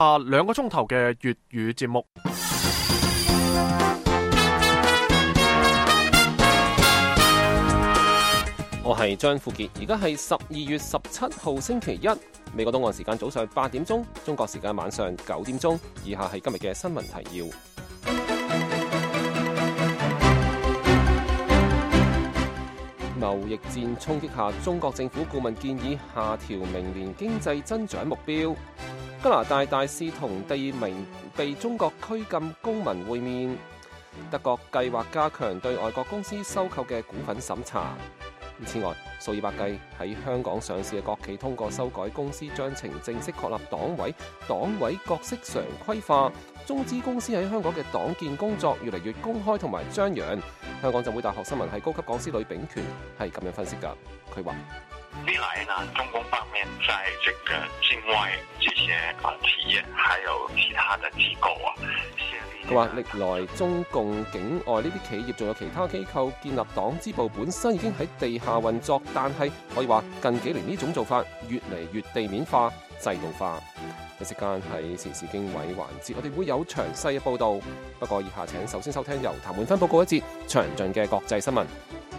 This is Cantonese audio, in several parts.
2個鐘頭嘅粵語節目。 我係張富傑，而家係12月17號星期一，美國東岸時間早上8點鐘，中國時間晚上9點鐘。以下係今日嘅新聞提要。貿易戰衝擊下，中國政府顧問建議下調明年經濟增長目標。加拿大大使同地名被中國拘禁公民會面。德國計劃加強對外國公司收購嘅股份審查。此外，數以百計喺香港上市嘅國企通過修改公司章程，正式確立黨委角色常規化。中資公司喺香港嘅黨建工作越嚟越公開同埋張揚。香港浸會大學新聞系高級講師呂秉權係咁樣分析㗎。佢話： 歷來呢，中共方面在這個境外這些企業，還有其他的機構啊， 佢話歷來中共境外呢啲企業仲有其他機構建立黨支部，本身已經喺地下運作，但係可以話近幾年呢種做法越嚟越地面化、制度化。一時間喺時事經緯環節，我哋會有詳細嘅報導。不過以下請首先收聽由譚滿芬報告一節詳盡嘅國際新聞。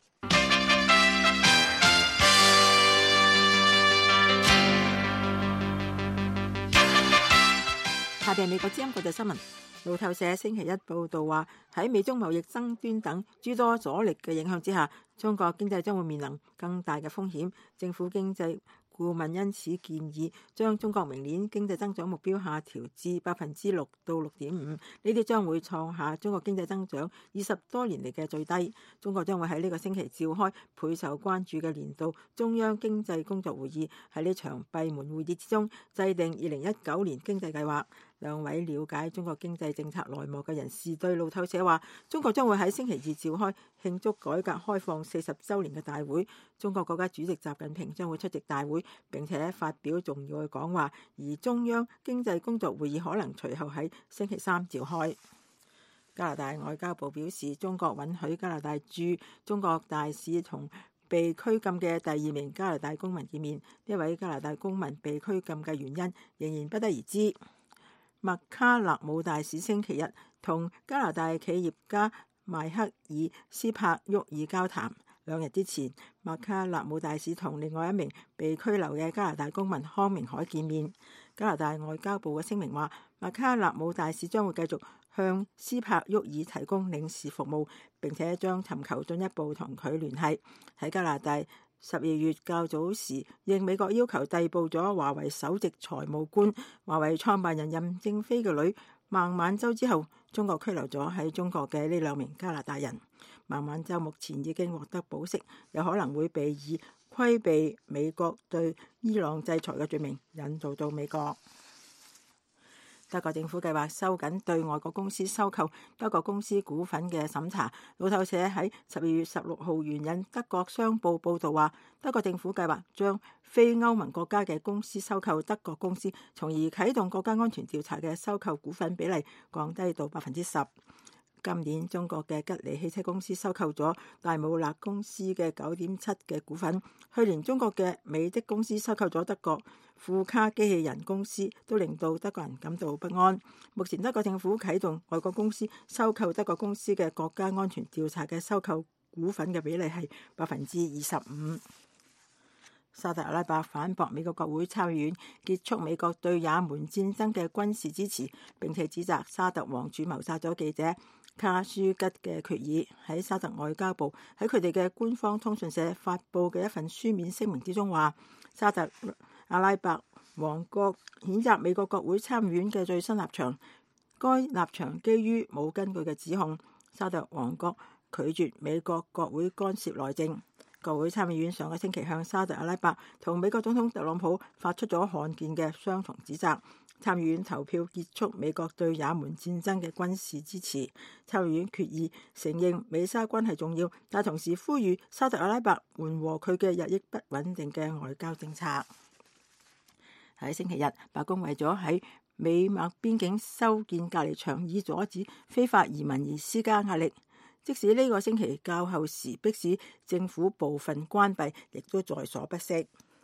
下邊係美國之音國際新聞。路透社星期一報道話，喺美中貿易爭端等諸多阻力嘅影響之下，中國經濟將會面臨更大嘅風險。政府經濟顧問因此建議將中國明年經濟增長目標下調至6%到6.5%，呢啲將會創下中國經濟增長20多年嚟嘅最低。中國將會喺呢個星期召開備受關注嘅年度中央經濟工作會議，喺呢場閉門會議之中制定2019年經濟計劃。兩位了解中國經濟政策內幕嘅人士對路透社話，中國將會喺星期二召開慶祝改革開放40週年嘅大會，中國國家主席習近平將會出席大會並且發表重要嘅講話，而中央經濟工作會議可能隨後喺星期三召開。加拿大外交部表示，中國允許加拿大駐中國大使同被拘禁嘅第2名加拿大公民見面，呢位加拿大公民被拘禁嘅原因仍然不得而知。麥卡勒姆大使星期日同加拿大企業家邁克爾斯帕沃爾交談。2日之前，麥卡勒姆大使同另外一名被拘留嘅加拿大公民康明凱見面。加拿大外交部嘅聲明話，麥卡勒姆大使將會繼續向斯帕沃爾提供領事服務，並且將尋求進一步同佢聯繫。喺加拿大12月較早時，應美國要求逮捕咗華為首席財務官、華為創辦人任正非嘅女孟晚舟之後，中國拘留咗喺中國嘅呢2名加拿大人。孟晚舟目前已經獲得保釋，有可能會被以規避美國對伊朗制裁嘅罪名引渡到美國。德國政府計劃收緊對外國公司收購德國公司股份嘅審查。路透社喺12月16號援引德國商報報導話，德國政府計劃將非歐盟國家嘅公司收購德國公司，從而啟動國家安全調查嘅收購股份比例降低到10%。今年中國嘅吉利汽車公司收購咗戴姆勒公司嘅9.7%嘅股份，去年中國嘅美的公司收購咗德國富卡機器人公司，都令到德國人感到不安。目前德國政府啟動外國公司收購德國公司嘅國家安全調查嘅收購股份嘅比例係25%。沙特阿拉伯反駁美國國會參議院結束美國對也門戰爭嘅軍事支持，並且指責沙特王儲謀殺咗記者卡舒吉嘅決議。喺沙特外交部喺佢哋嘅官方通訊社發佈嘅一份書面聲明之中話，沙特阿拉伯王國譴責美國國會參議院嘅最新立場，該立場基於冇根據嘅指控。沙特王國拒絕美國國會干涉內政。國會參議院上個星期向沙特阿拉伯同美國總統特朗普發出咗罕見嘅雙重指責。參議院投票結束美國對也門戰爭嘅軍事支持。參議院決議承認美沙關係重要，但同時呼籲沙特阿拉伯緩和佢嘅日益不穩定嘅外交政策。喺星期日，白宮為咗喺美墨邊境修建隔離牆，以阻止非法移民而施加壓力。即使呢個星期較後時迫使政府部分關閉，亦都在所不惜。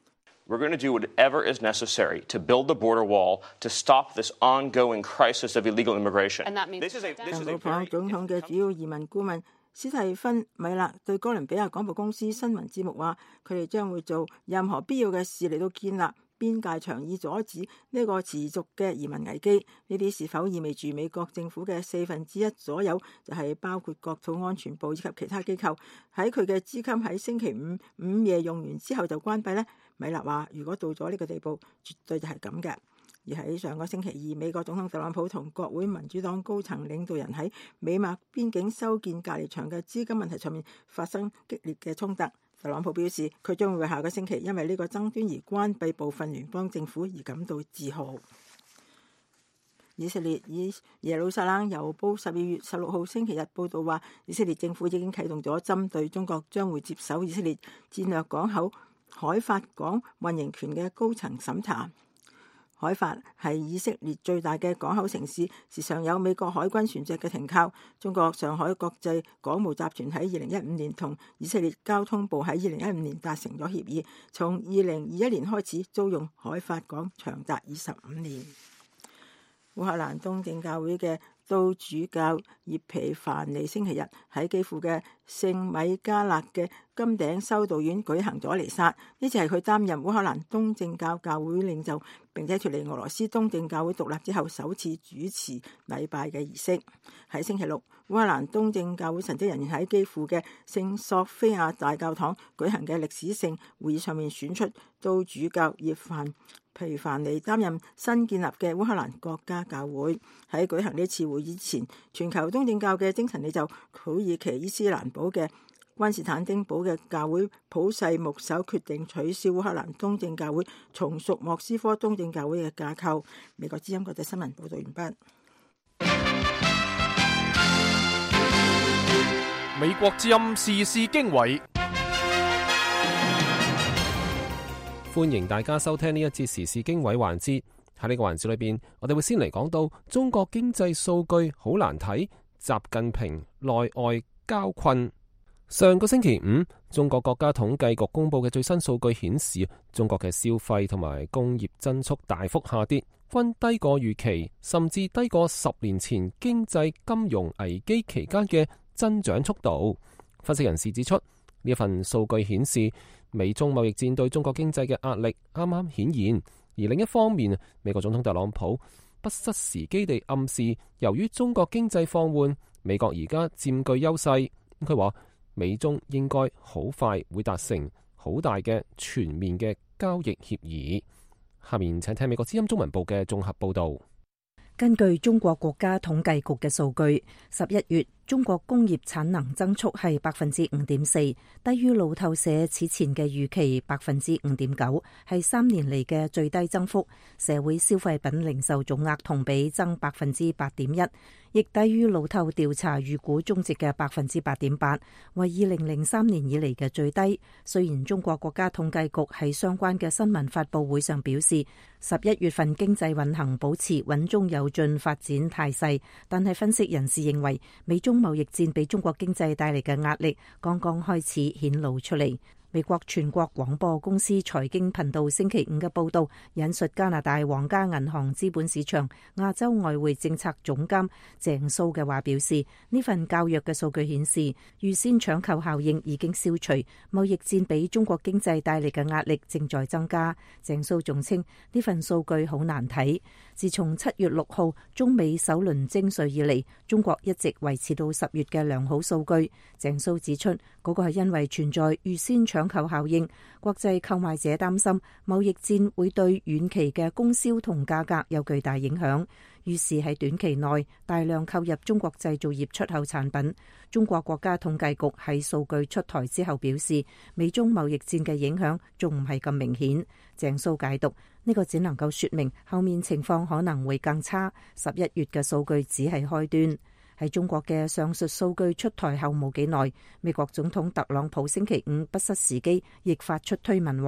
We're going to do whatever is necessary to build the border wall to stop this ongoing crisis of illegal immigration. 特朗普總統嘅主要移民顧問史蒂芬·米勒對哥倫比亞廣播公司新聞節目話，佢哋將會做任何必要嘅事嚟到建立邊界牆，以阻止呢個持續嘅移民危機。呢啲是否意味住美國政府嘅1/4左右，就係包括國土安全部以及其他機構，喺佢嘅資金喺星期五午夜用完之後就關閉呢？米勒話：如果到咗呢個地步，絕對就係咁嘅。而喺上個星期二，美國總統特朗普同國會民主黨高層領導人喺美墨邊境修建隔離牆嘅資金問題上面發生激烈嘅衝突。特朗普表示，佢將會下個星期因為呢個爭端而關閉部分聯邦政府而感到自豪。以色列以耶路撒冷郵報12月16號星期日報道話，以色列政府已經啟動咗針對中國將會接手以色列戰略港口海法港運營權嘅高層審查。海法係以色列最大嘅港口城市，時常有美國海軍船隻嘅停靠。中國上海國際港務集團喺2015年同以色列交通部喺2015年達成咗協議，從2021年開始租用海法港長達25年。烏克蘭東正教會嘅都主教葉皮凡尼星期日喺基輔嘅聖米加勒嘅金頂修道院舉行咗彌撒，呢次係佢擔任烏克蘭東正教教會領袖並且脫離俄羅斯東正教會獨立之後首次主持禮拜嘅儀式。喺星期六，烏克蘭東正教會神職人員喺基輔嘅聖索菲亞大教堂舉行嘅歷史性會議上面選出都主教葉皮凡尼擔任新建立嘅烏克蘭國家教會。喺舉行呢次會議前，全球東正教嘅精神領袖土耳其伊斯蘭堡嘅君士坦丁堡嘅教會普世牧首決定取消烏克蘭東正教會，重屬莫斯科東正教會嘅架構。美國之音國際新聞報道完畢。 美國之音時事經緯， 歡迎大家收聽呢一節時事經緯環節。喺呢個環節裏邊，我哋會先嚟講到中國經濟數據好難睇，習近平內外交困。上個星期五，中國國家統計局公布嘅最新數據顯示，中國嘅消費同埋工業增速大幅下跌，均低過預期，甚至低過10年前經濟金融危機期間嘅增長速度。分析人士指出，呢份數據顯示美中貿易戰對中國經濟嘅壓力啱啱顯現，而另一方面，美國總統特朗普不失時機地暗示，由於中國經濟放緩，美國而家佔據優勢。佢話美中應該好快會達成好大嘅全面嘅交易協議。下面請聽美國之音中文部嘅綜合報導。 根據中國國家統計局嘅數據，11月中國工業產能增速係 5.4%， 低於路透社此前嘅預期 5.9%， 係3年嚟嘅最低增幅。社會消費品零售總額同比增 8.1%， 亦低於路透調查預估終值嘅 8.8%， 為2003年以嚟嘅最低。雖然中國國家統計局喺相關嘅新聞發佈會上表示，11月份經濟運行保持穩中有進發展態勢，但係分析人士認為，美中貿易戰俾中國經濟帶嚟嘅壓力剛剛開始顯露出嚟。美國全國廣播公司財經頻道星期五嘅報道引述加拿大皇家銀行資本市場亞洲外匯政策總監鄭蘇嘅話表示，呢份較弱嘅數據顯示預先搶購效應已經消除，貿易戰俾中國經濟帶嚟嘅壓力正在增加。鄭蘇仲稱呢份數據好難睇。自從7月6號中美首輪徵稅以嚟，中國一直維持到10月嘅良好數據。鄭蘇指出，嗰個係因為存在預先搶購效應，國際購買者擔心貿易戰會對遠期嘅供銷同價格有巨大影響，於是喺短期內大量購入中國製造業出口產品。中國國家統計局喺數據出台之後表示，美中貿易戰嘅影響仲唔係咁明顯。鄭蘇解讀，呢個只能夠說明後面情況可能會更差。11月嘅數據只係開端。喺中國嘅上述數據出台後冇幾耐，美國總統特朗普星期五不失時機，亦發出推文話，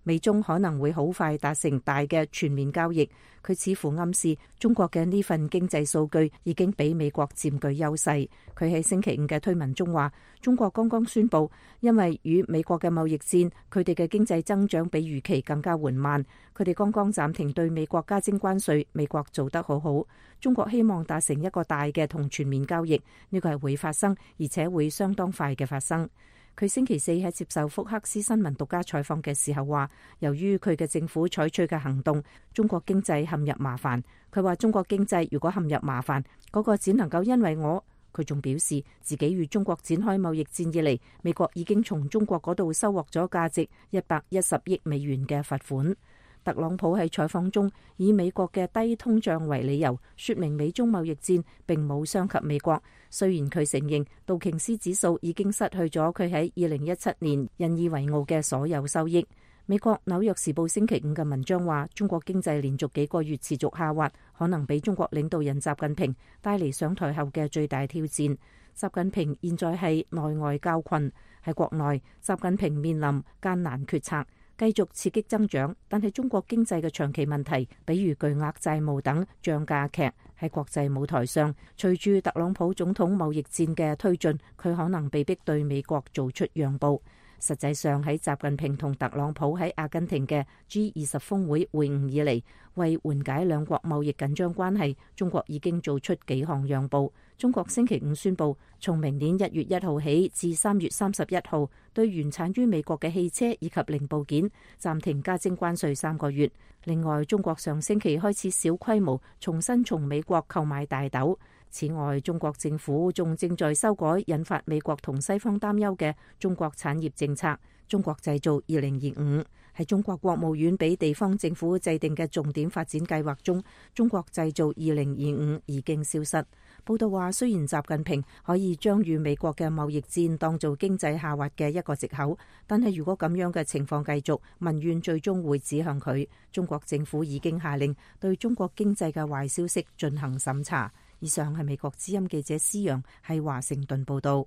美中可能會好快達成大嘅全面交易。佢似乎暗示中國嘅呢份經濟數據已經比美國佔據優勢。佢喺星期五嘅推文中話，中國剛剛宣布，因為與美國嘅貿易戰，佢哋嘅經濟增長比預期更加緩慢。佢哋剛剛暫停對美國加徵關稅，美國做得好好。中國希望達成一個大嘅同全面交易，呢個係會發生，而且會相當快嘅發生。佢星期四喺接受福克斯新聞獨家採訪嘅時候話，由於佢嘅政府採取嘅行動，中國經濟陷入麻煩。佢話中國經濟如果陷入麻煩，嗰個只能夠因為我。佢仲表示自己與中國展開貿易戰以嚟，美國已經從中國嗰度收穫咗價值110億美元嘅罰款。特朗普喺採訪中以美國嘅低通脹為理由，說明美中貿易戰並冇傷及美國。雖然佢承認道瓊斯指數已經失去咗佢喺2017年引以為傲嘅所有收益。美國紐約時報星期五嘅文章話，中國經濟連續幾個月持續下滑，可能俾中國領導人習近平帶嚟上台後嘅最大挑戰。習近平現在係內外交困，喺國內，習近平面臨艱難決策，繼續刺激增長，但係中國經濟嘅長期問題，比如巨額債務等漲價劇。喺國際舞台上，隨住特朗普總統貿易戰嘅推進，佢可能被逼對美國做出讓步。實際上喺習近平同特朗普喺阿根廷嘅 G20 峰會會晤以嚟，為緩解兩國貿易緊張關係，中國已經做出幾項讓步。中國星期五宣布，從明年1月1號起至3月31號，對原產於美國嘅汽車以及零部件暫停加徵關稅3個月。另外，中國上星期開始小規模重新從美國購買大豆。此外，中國政府仲正在修改引發美國同西方擔憂嘅中國產業政策。中國製造2025喺中國國務院俾地方政府制定嘅重點發展計劃中，中國製造2025已經消失。報道話，雖然習近平可以將與美國嘅貿易戰當做經濟下滑嘅一個藉口，但係如果咁樣嘅情況繼續，民怨最終會指向佢。中國政府已經下令對中國經濟嘅壞消息進行審查。以上係美國之音記者施陽喺華盛頓報道。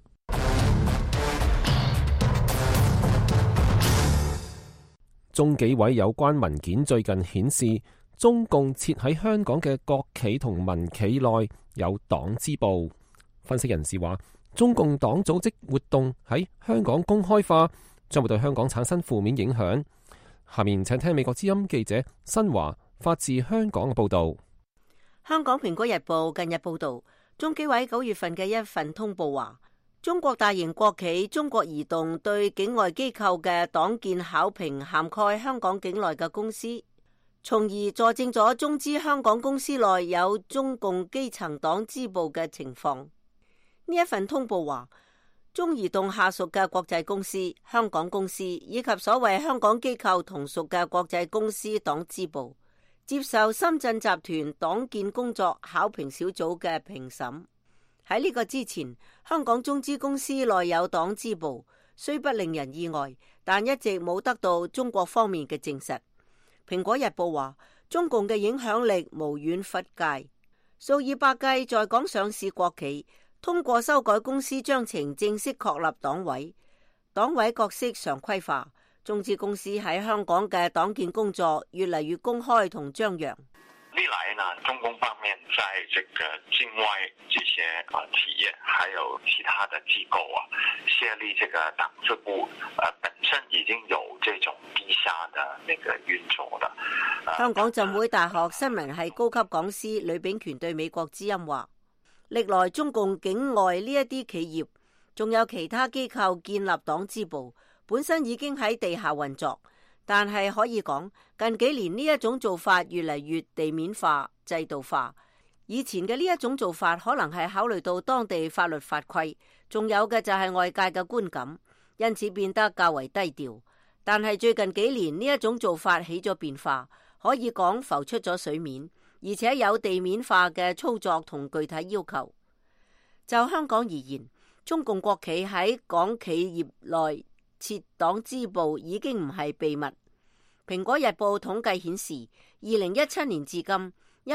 中紀委有關文件最近顯示，中共設喺香港嘅國企同民企內有黨支部。分析人士話，中共黨組織活動喺香港公開化，將會對香港產生負面影響。下面請聽美國之音記者新華發自香港嘅報道。 香港蘋果日報近日報道，中紀委9月份嘅一份通報話，中國大型國企中國移動對境外機構嘅黨建考評涵蓋香港境內嘅公司，從而佐證咗中資香港公司內有中共基層黨支部嘅情況。呢一份通報話，中移動下屬嘅國際公司、香港公司以及所謂香港機構同屬嘅國際公司黨支部，接受深圳集團黨建工作考評小組嘅評審。喺呢個之前，香港中資公司內有黨支部，雖不令人意外，但一直冇得到中國方面嘅證實。蘋果日報話，中共嘅影響力無遠弗屆，數以百計在港上市國企通過修改公司章程正式確立黨委，黨委角色常規化，中資公司喺香港嘅黨建工作越嚟越公開同張揚。 歷來呢，中共方面在這個境外這些企業，還有其他的機構設立這個黨支部，本身已經有這種地下的那個運作的。 香港浸會大學新聞系高級講師呂秉權對美國之音話，歷來中共境外呢一啲企業，仲有其他機構建立黨支部，本身已經喺地下運作。但係可以講，近幾年呢一種做法越嚟越地面化、制度化。以前嘅呢一種做法可能係考慮到當地法律法規，仲有嘅就係外界嘅觀感，因此變得較為低調。但係最近幾年呢一種做法起咗變化，可以講浮出咗水面，而且有地面化嘅操作同具體要求。就香港而言，中共國企喺港企業內設黨支部已經唔係秘密。蘋果日報統計顯示，2017年至今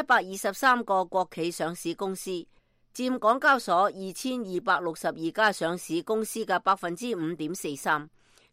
，123個國企上市公司佔港交所2262家上市公司嘅5.43%，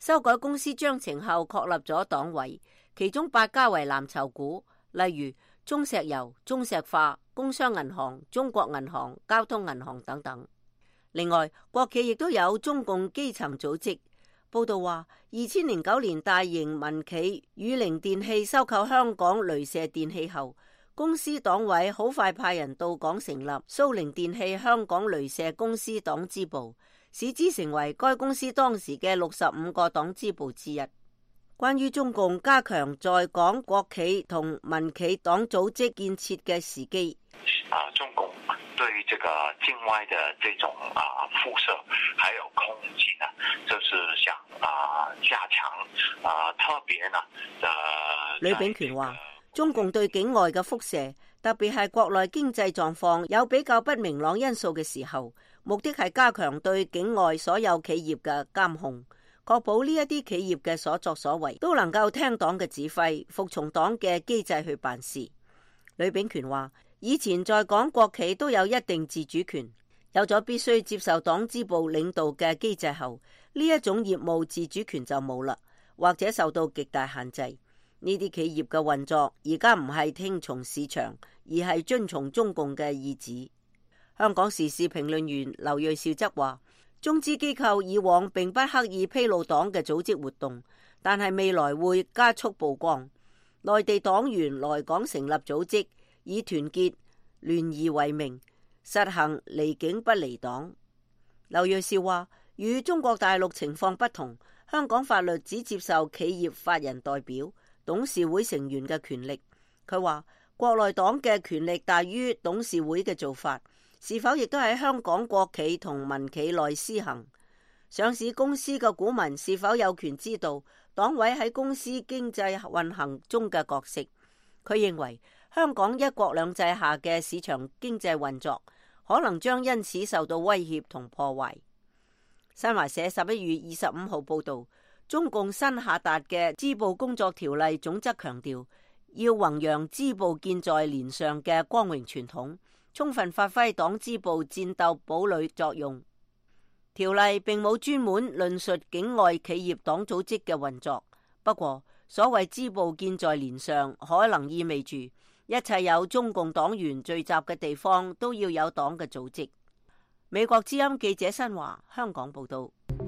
修改公司章程後確立咗黨委，其中8家為藍籌股，例如中石油、中石化、工商銀行、中國銀行、交通銀行等等。另外，國企亦都有中共基層組織。報道話，2009年大型民企宇凌電器收購香港雷射電器後，公司黨委好快派人到港成立蘇寧電器香港雷射公司黨支部，使之成為該公司當時嘅65個黨支部之一。關於中共加強在港國企同民企黨組織建設嘅時機， 中共對這個境外的這種輻射還有空間呢，就是想加強特別呢。 呂秉權話，中共對境外嘅輻射，特別係國內經濟狀況有比較不明朗因素嘅時候，目的係加強對境外所有企業嘅監控，確保呢一啲企業嘅所作所為都能夠聽黨嘅指揮，服從黨嘅機制去辦事。呂秉權話，以前在港國企都有一定自主權，有咗必須接受黨支部領導嘅機制後，呢一種業務自主權就冇啦，或者受到極大限制。呢啲企業嘅運作而家唔係聽從市場，而係遵從中共嘅意志。香港時事評論員劉銳紹則話，中資機構以往並不刻意披露黨嘅組織活動，但係未來會加速曝光。內地黨員來港成立組織，以團結聯誼為名，實行離境不離黨。劉銳紹話，與中國大陸情況不同，香港法律只接受企業法人代表、董事會成員嘅權力。佢話國內黨嘅權力大於董事會嘅做法，是否亦都喺香港國企同民企內施行？上市公司嘅股民是否有權知道黨委喺公司經濟運行中嘅角色？佢認為香港一國兩制下嘅市場經濟運作可能將因此受到威脅同破壞。新華社11月25號報道，中共新下達嘅支部工作條例總則強調，要弘揚支部建在連上嘅光榮傳統，充分發揮黨支部戰鬥堡壘作用。條例並冇專門論述境外企業黨組織嘅運作，不過所謂支部建在連上，可能意味住一切有中共黨員聚集嘅地方都要有黨嘅組織。美國之音記者新華香港報道。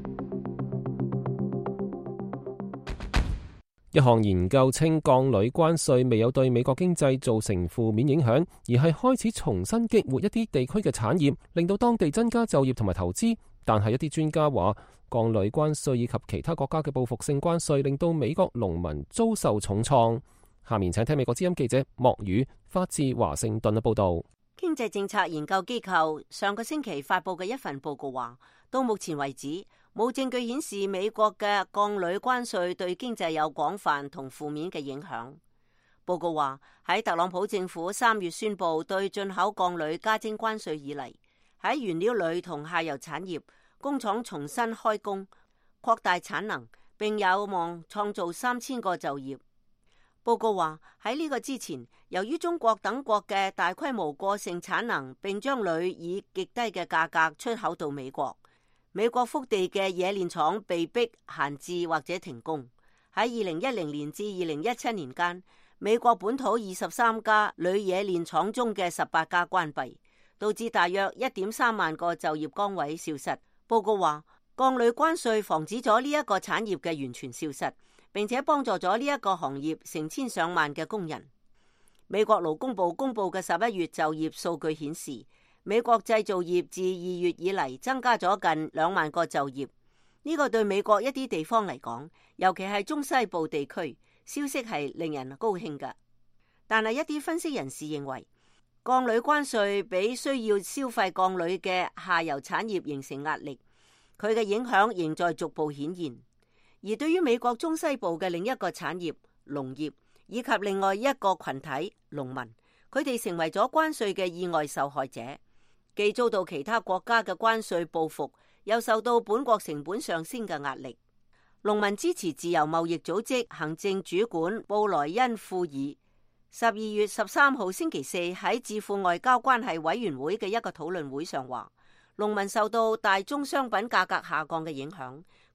一項研究稱，降旅關稅未有對美國經濟造成負面影響，而係開始重新激活一啲地區嘅產業，令到當地增加就業同埋投資。但係一啲專家話，降旅關稅以及其他國家嘅報復性關稅，令到美國農民遭受重創。下面請聽美國之音記者莫宇發自華盛頓嘅報道。 經濟政策研究機構上個星期發佈嘅一份報告話，到目前為止，冇證據顯示美國嘅降旅關稅對經濟有廣泛同負面嘅影響。報告話，喺特朗普政府3月宣布對進口降旅加徵關稅以嚟，喺原料鋁同下游產業，工廠重新開工，擴大產能，並有望創造3000個就業。報告話，喺呢個之前，由於中國等國嘅大規模過剩產能，並將鋁以極低嘅價格出口到美國，美國腹地嘅冶煉廠被迫閒置或者停工。喺2010年至2017年間，美國本土23家鋁冶煉廠中嘅18家關閉，導致大約1.3萬個就業崗位消失。報告話，降旅關稅防止咗呢一個產業嘅完全消失，並且幫助咗呢一個行業成千上萬嘅工人。美國勞工部公布嘅11月就業數據顯示，美國製造業自2月以嚟增加咗近2萬個就業。呢個對美國一啲地方嚟講，尤其係中西部地區，消息係令人高興㗎。但係一啲分析人士認為，降旅關稅俾需要消費降旅嘅下游產業形成壓力，佢嘅影響仍在逐步顯現。而對於美國中西部嘅另一個產業農業，以及另外一個群體農民，佢哋成為咗關稅嘅意外受害者，既遭到其他國家嘅關稅報復，又受到本國成本上升嘅壓力。農民支持自由貿易組織行政主管布萊恩庫爾12月13號星期四喺智庫外交關係委員會嘅一個討論會上話，農民受到大宗商品價格下降嘅影響，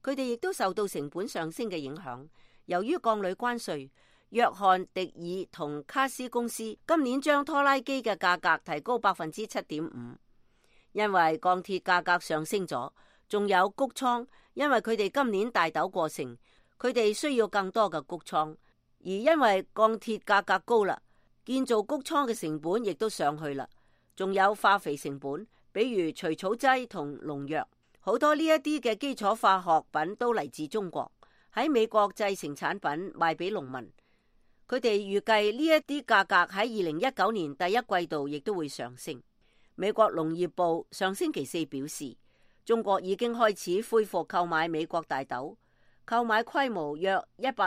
佢哋亦都受到成本上升嘅影響。由於降類關稅，約翰迪爾同卡斯公司今年將拖拉機嘅價格提高 7.5%， 因為鋼鐵價格上升咗，仲有穀倉，因為佢哋今年大豆過剩，佢哋需要更多嘅穀倉，而因為鋼鐵價格高啦，建造穀倉嘅成本亦都上去啦，仲有化肥成本，比如除草劑同農藥，好多呢一啲嘅基礎化學品都嚟自中國，喺美國製成產品賣俾農民。佢哋預計呢一啲價格喺2019年第一季度亦都會上升。美國農業部上星期四表示，中國已經開始恢復購買美國大豆，購買規模約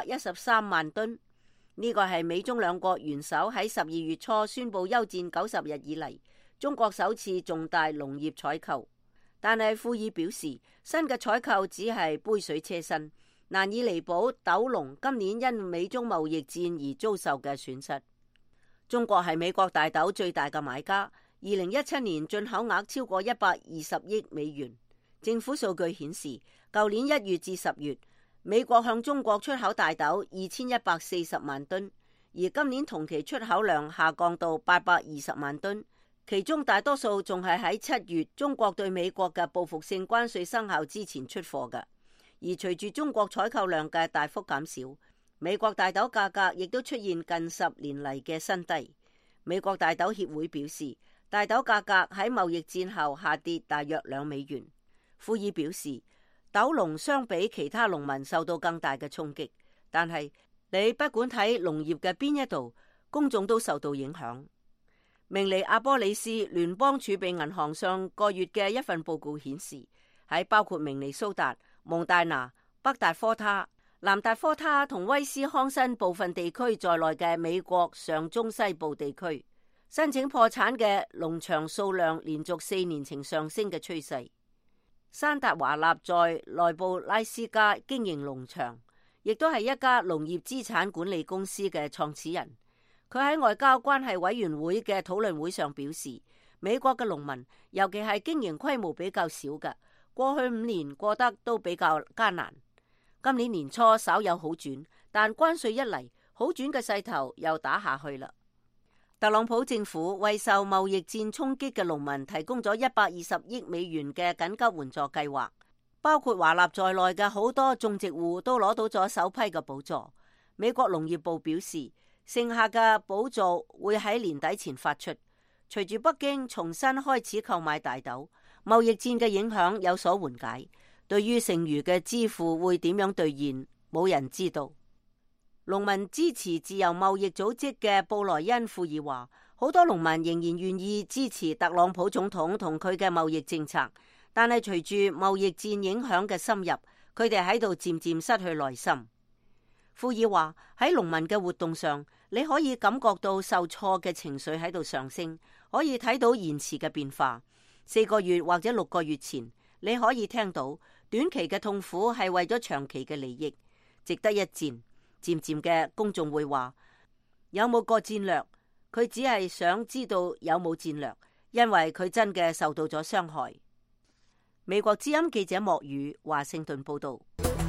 113萬噸。呢個係美中兩國元首喺12月初宣布休戰90日以嚟，中國首次重大農業採購。但係庫爾表示，新嘅採購只係杯水車薪，難以彌補豆農今年因美中貿易戰而遭受嘅損失。中國係美國大豆最大嘅買家，2017年進口額超過120億美元。政府數據顯示，舊年1月至10月，美國向中國出口大豆2140萬噸，而今年同期出口量下降到820萬噸，其中大多數仲係喺7月中國對美國嘅報復性關稅生效之前出貨嘅。而隨住中國採購量嘅大幅減少，美國大豆價格亦都出現近10年嚟嘅新低。美國大豆協會表示，大豆價格喺貿易戰後下跌大約2美元。庫爾表示，豆農相比其他農民受到更大嘅衝擊，但係你不管睇農業嘅邊一度，公眾都受到影響。明尼阿波里斯聯邦儲備銀行上個月嘅一份報告顯示，喺包括明尼蘇達、蒙大拿、北達科他、南達科他同威斯康辛部分地區在內嘅美國上中西部地區，申請破產嘅農場數量連續4年呈上升嘅趨勢。山達華納在內布拉斯加經營農場，亦都係一家農業資產管理公司嘅創始人。佢喺外交關係委員會嘅討論會上表示，美國嘅農民，尤其係經營規模比較少嘅，過去5年過得都比較艱難。今年年初稍有好轉，但關稅一嚟，好轉嘅勢頭又打下去啦。特朗普政府為受貿易戰衝擊嘅農民提供咗120億美元嘅緊急援助計劃，包括華納在內嘅好多種植戶都攞到咗首批嘅補助。美國農業部表示，剩下嘅補助會喺年底前發出。隨住北京重新開始購買大豆，貿易戰嘅影響有所緩解。對於剩餘嘅支付會點樣兌現，冇人知道。農民支持自由貿易組織嘅布萊恩庫爾話，好多農民仍然願意支持特朗普總統同佢嘅貿易政策，但係隨住貿易戰影響嘅深入，佢哋喺度漸漸失去耐心。庫爾話，喺農民嘅活動上，你可以感覺到受挫嘅情緒喺度上升，可以睇到延遲嘅變化。4個月或者6個月前，你可以聽到短期嘅痛苦係為咗長期嘅利益，值得一戰。漸漸嘅公眾會話，有冇個戰略？佢只係想知道有冇戰略，因為佢真嘅受到咗傷害。美國之音記者莫宇華盛頓報道。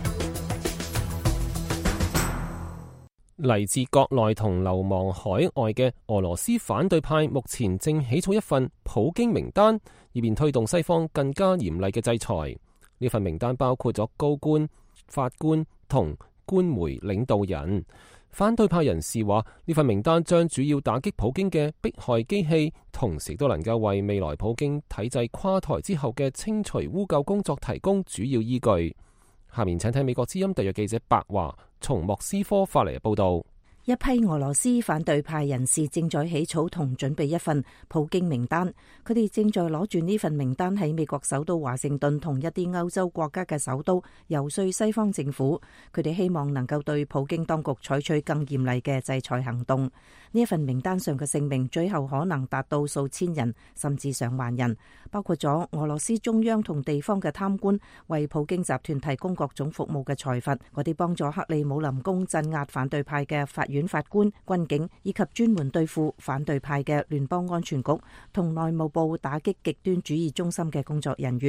嚟自國內同流亡海外嘅俄羅斯反對派目前正起草一份普京名單，以便推動西方更加嚴厲嘅制裁。呢份名單包括咗高官、法官同官媒領導人。反對派人士話，呢份名單將主要打擊普京嘅迫害機器，同時都能夠為未來普京體制垮台之後嘅清除污垢工作提供主要依據。下面請睇美國之音特約記者白華從莫斯科發嚟嘅報道。 一批俄羅斯反對派人士正在起草同準備一份普京名單，佢哋正在攞住呢份名單喺美國首都華盛頓同一啲歐洲國家嘅首都遊說西方政府，佢哋希望能夠對普京當局採取更嚴厲嘅制裁行動。呢一份名單上嘅姓名最後可能達到數千人甚至上萬人，包括咗俄羅斯中央同地方嘅貪官，為普京集團提供各種服務嘅財閥，嗰啲幫助克里姆林宮鎮壓反對派嘅法院法官、軍警，以及專門對付反對派嘅聯邦安全局同內務部打擊極端主義中心嘅工作人員，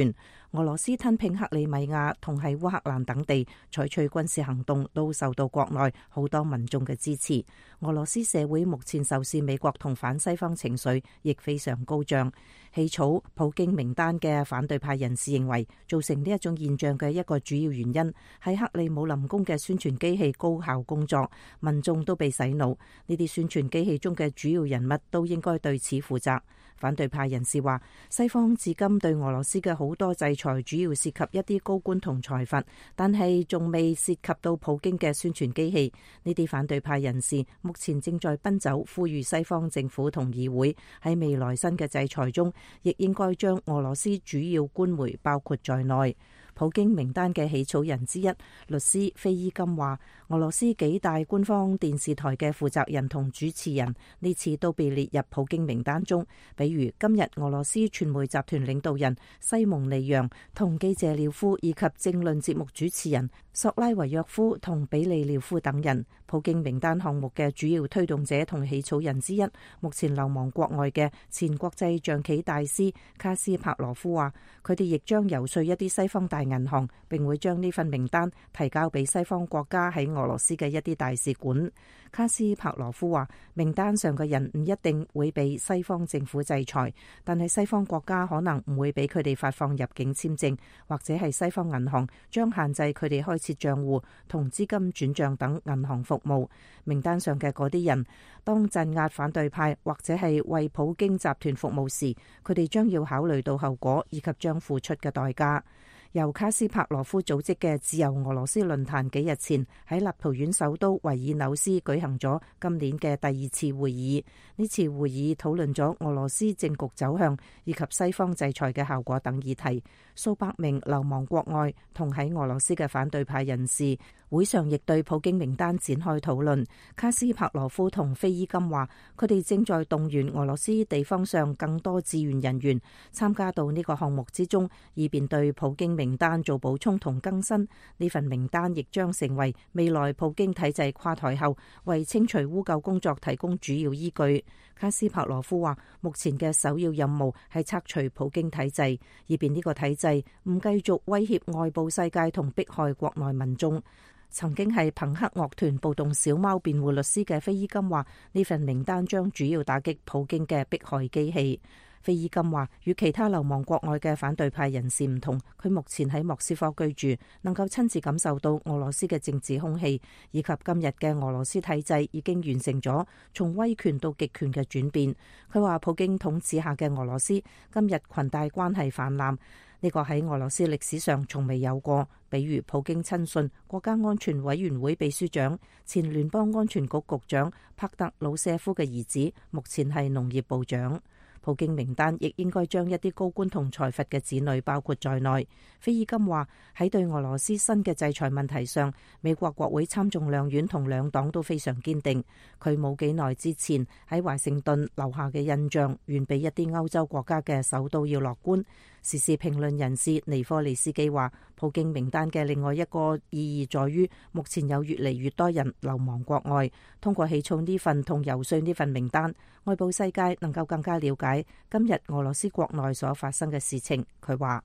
俄羅斯吞併克里米亞同喺烏克蘭等地採取軍事行動都受到國內好多民眾嘅支持。俄羅斯社會目前仇視美國同反西方情緒亦非常高漲。起草普京名單嘅反對派人士認為，造成呢一種現象嘅一個主要原因係克里姆林宮嘅宣傳機器高效工作，民眾都被洗腦。呢啲宣傳機器中嘅主要人物都應該對此負責。反對派人士話，西方至今對俄羅斯嘅好多制裁主要涉及一啲高官同財閥，但係仲未涉及到普京嘅宣傳機器。呢啲反對派人士目前正在奔走，呼籲西方政府同議會喺未來新嘅制裁中，亦應該將俄羅斯主要官媒包括在內。普京名單嘅起草人之一律師菲伊金話，俄羅斯幾大官方電視台嘅負責人同主持人呢次都被列入普京名單中，比如今日俄羅斯傳媒集團領導人西蒙尼揚同記謝廖夫，以及政論節目主持人索拉維約夫同比利廖夫等人。普京名單項目嘅主要推動者同起草人之一，目前流亡國外嘅前國際象棋大師卡斯帕羅夫話，佢哋亦將游說一啲西方大銀行，並會將呢份名單提交俾西方國家喺俄羅斯嘅一啲大使館。卡斯帕羅夫話，名單上嘅人唔一定會被西方政府制裁，但係西方國家可能唔會俾佢哋發放入境簽證，或者係西方銀行將限制佢哋開設賬戶同資金轉賬等銀行服務。名單上嘅嗰啲人，當鎮壓反對派或者係為普京集團服務時，佢哋將要考慮到後果以及將付出嘅代價。由卡斯帕羅夫組織嘅自由俄羅斯論壇幾日前喺立陶宛首都維爾紐斯舉行咗今年嘅第二次會議。呢次會議討論咗俄羅斯政局走向以及西方制裁嘅效果等議題。數百名流亡國外同喺俄羅斯嘅反對派人士會上亦對普京名單展開討論。卡斯帕羅夫同菲伊金話，佢哋正在動員俄羅斯地方上更多志願人員參加到呢個項目之中，以便對普京名單做補充同更新。呢份名單亦將成為未來普京體制垮台後為清除污垢工作提供主要依據。卡斯帕羅夫話，目前嘅首要任務係拆除普京體制，以便呢個體制唔繼續威脅外部世界同迫害國內民眾。曾經係朋克樂團暴動小貓辯護律師嘅菲伊金話，呢份名單將主要打擊普京嘅迫害機器。菲爾金話，與其他流亡國外嘅反對派人士唔同，佢目前喺莫斯科居住，能夠親自感受到俄羅斯嘅政治空氣，以及今日嘅俄羅斯體制已經完成咗從威權到極權嘅轉變。佢話普京統治下嘅俄羅斯今日裙帶關係泛濫，呢個喺俄羅斯歷史上從未有過。比如普京親信國家安全委員會秘書長、前聯邦安全局局長帕特魯舍夫嘅兒子，目前係農業部長。普京名單亦應該將一啲高官同財閥嘅子女包括在內。菲爾金話，喺對俄羅斯新嘅制裁問題上，美國國會參眾兩院同兩黨都非常堅定。佢冇幾耐之前喺華盛頓留下嘅印象，遠比一啲歐洲國家嘅首都要樂觀。時事評論人士尼科利斯基話，普京名單嘅另外一個意義在於，目前有越嚟越多人流亡國外，通過起草呢份同游說呢份名單，外部世界能夠更加了解今日俄羅斯國內所發生嘅事情。佢話，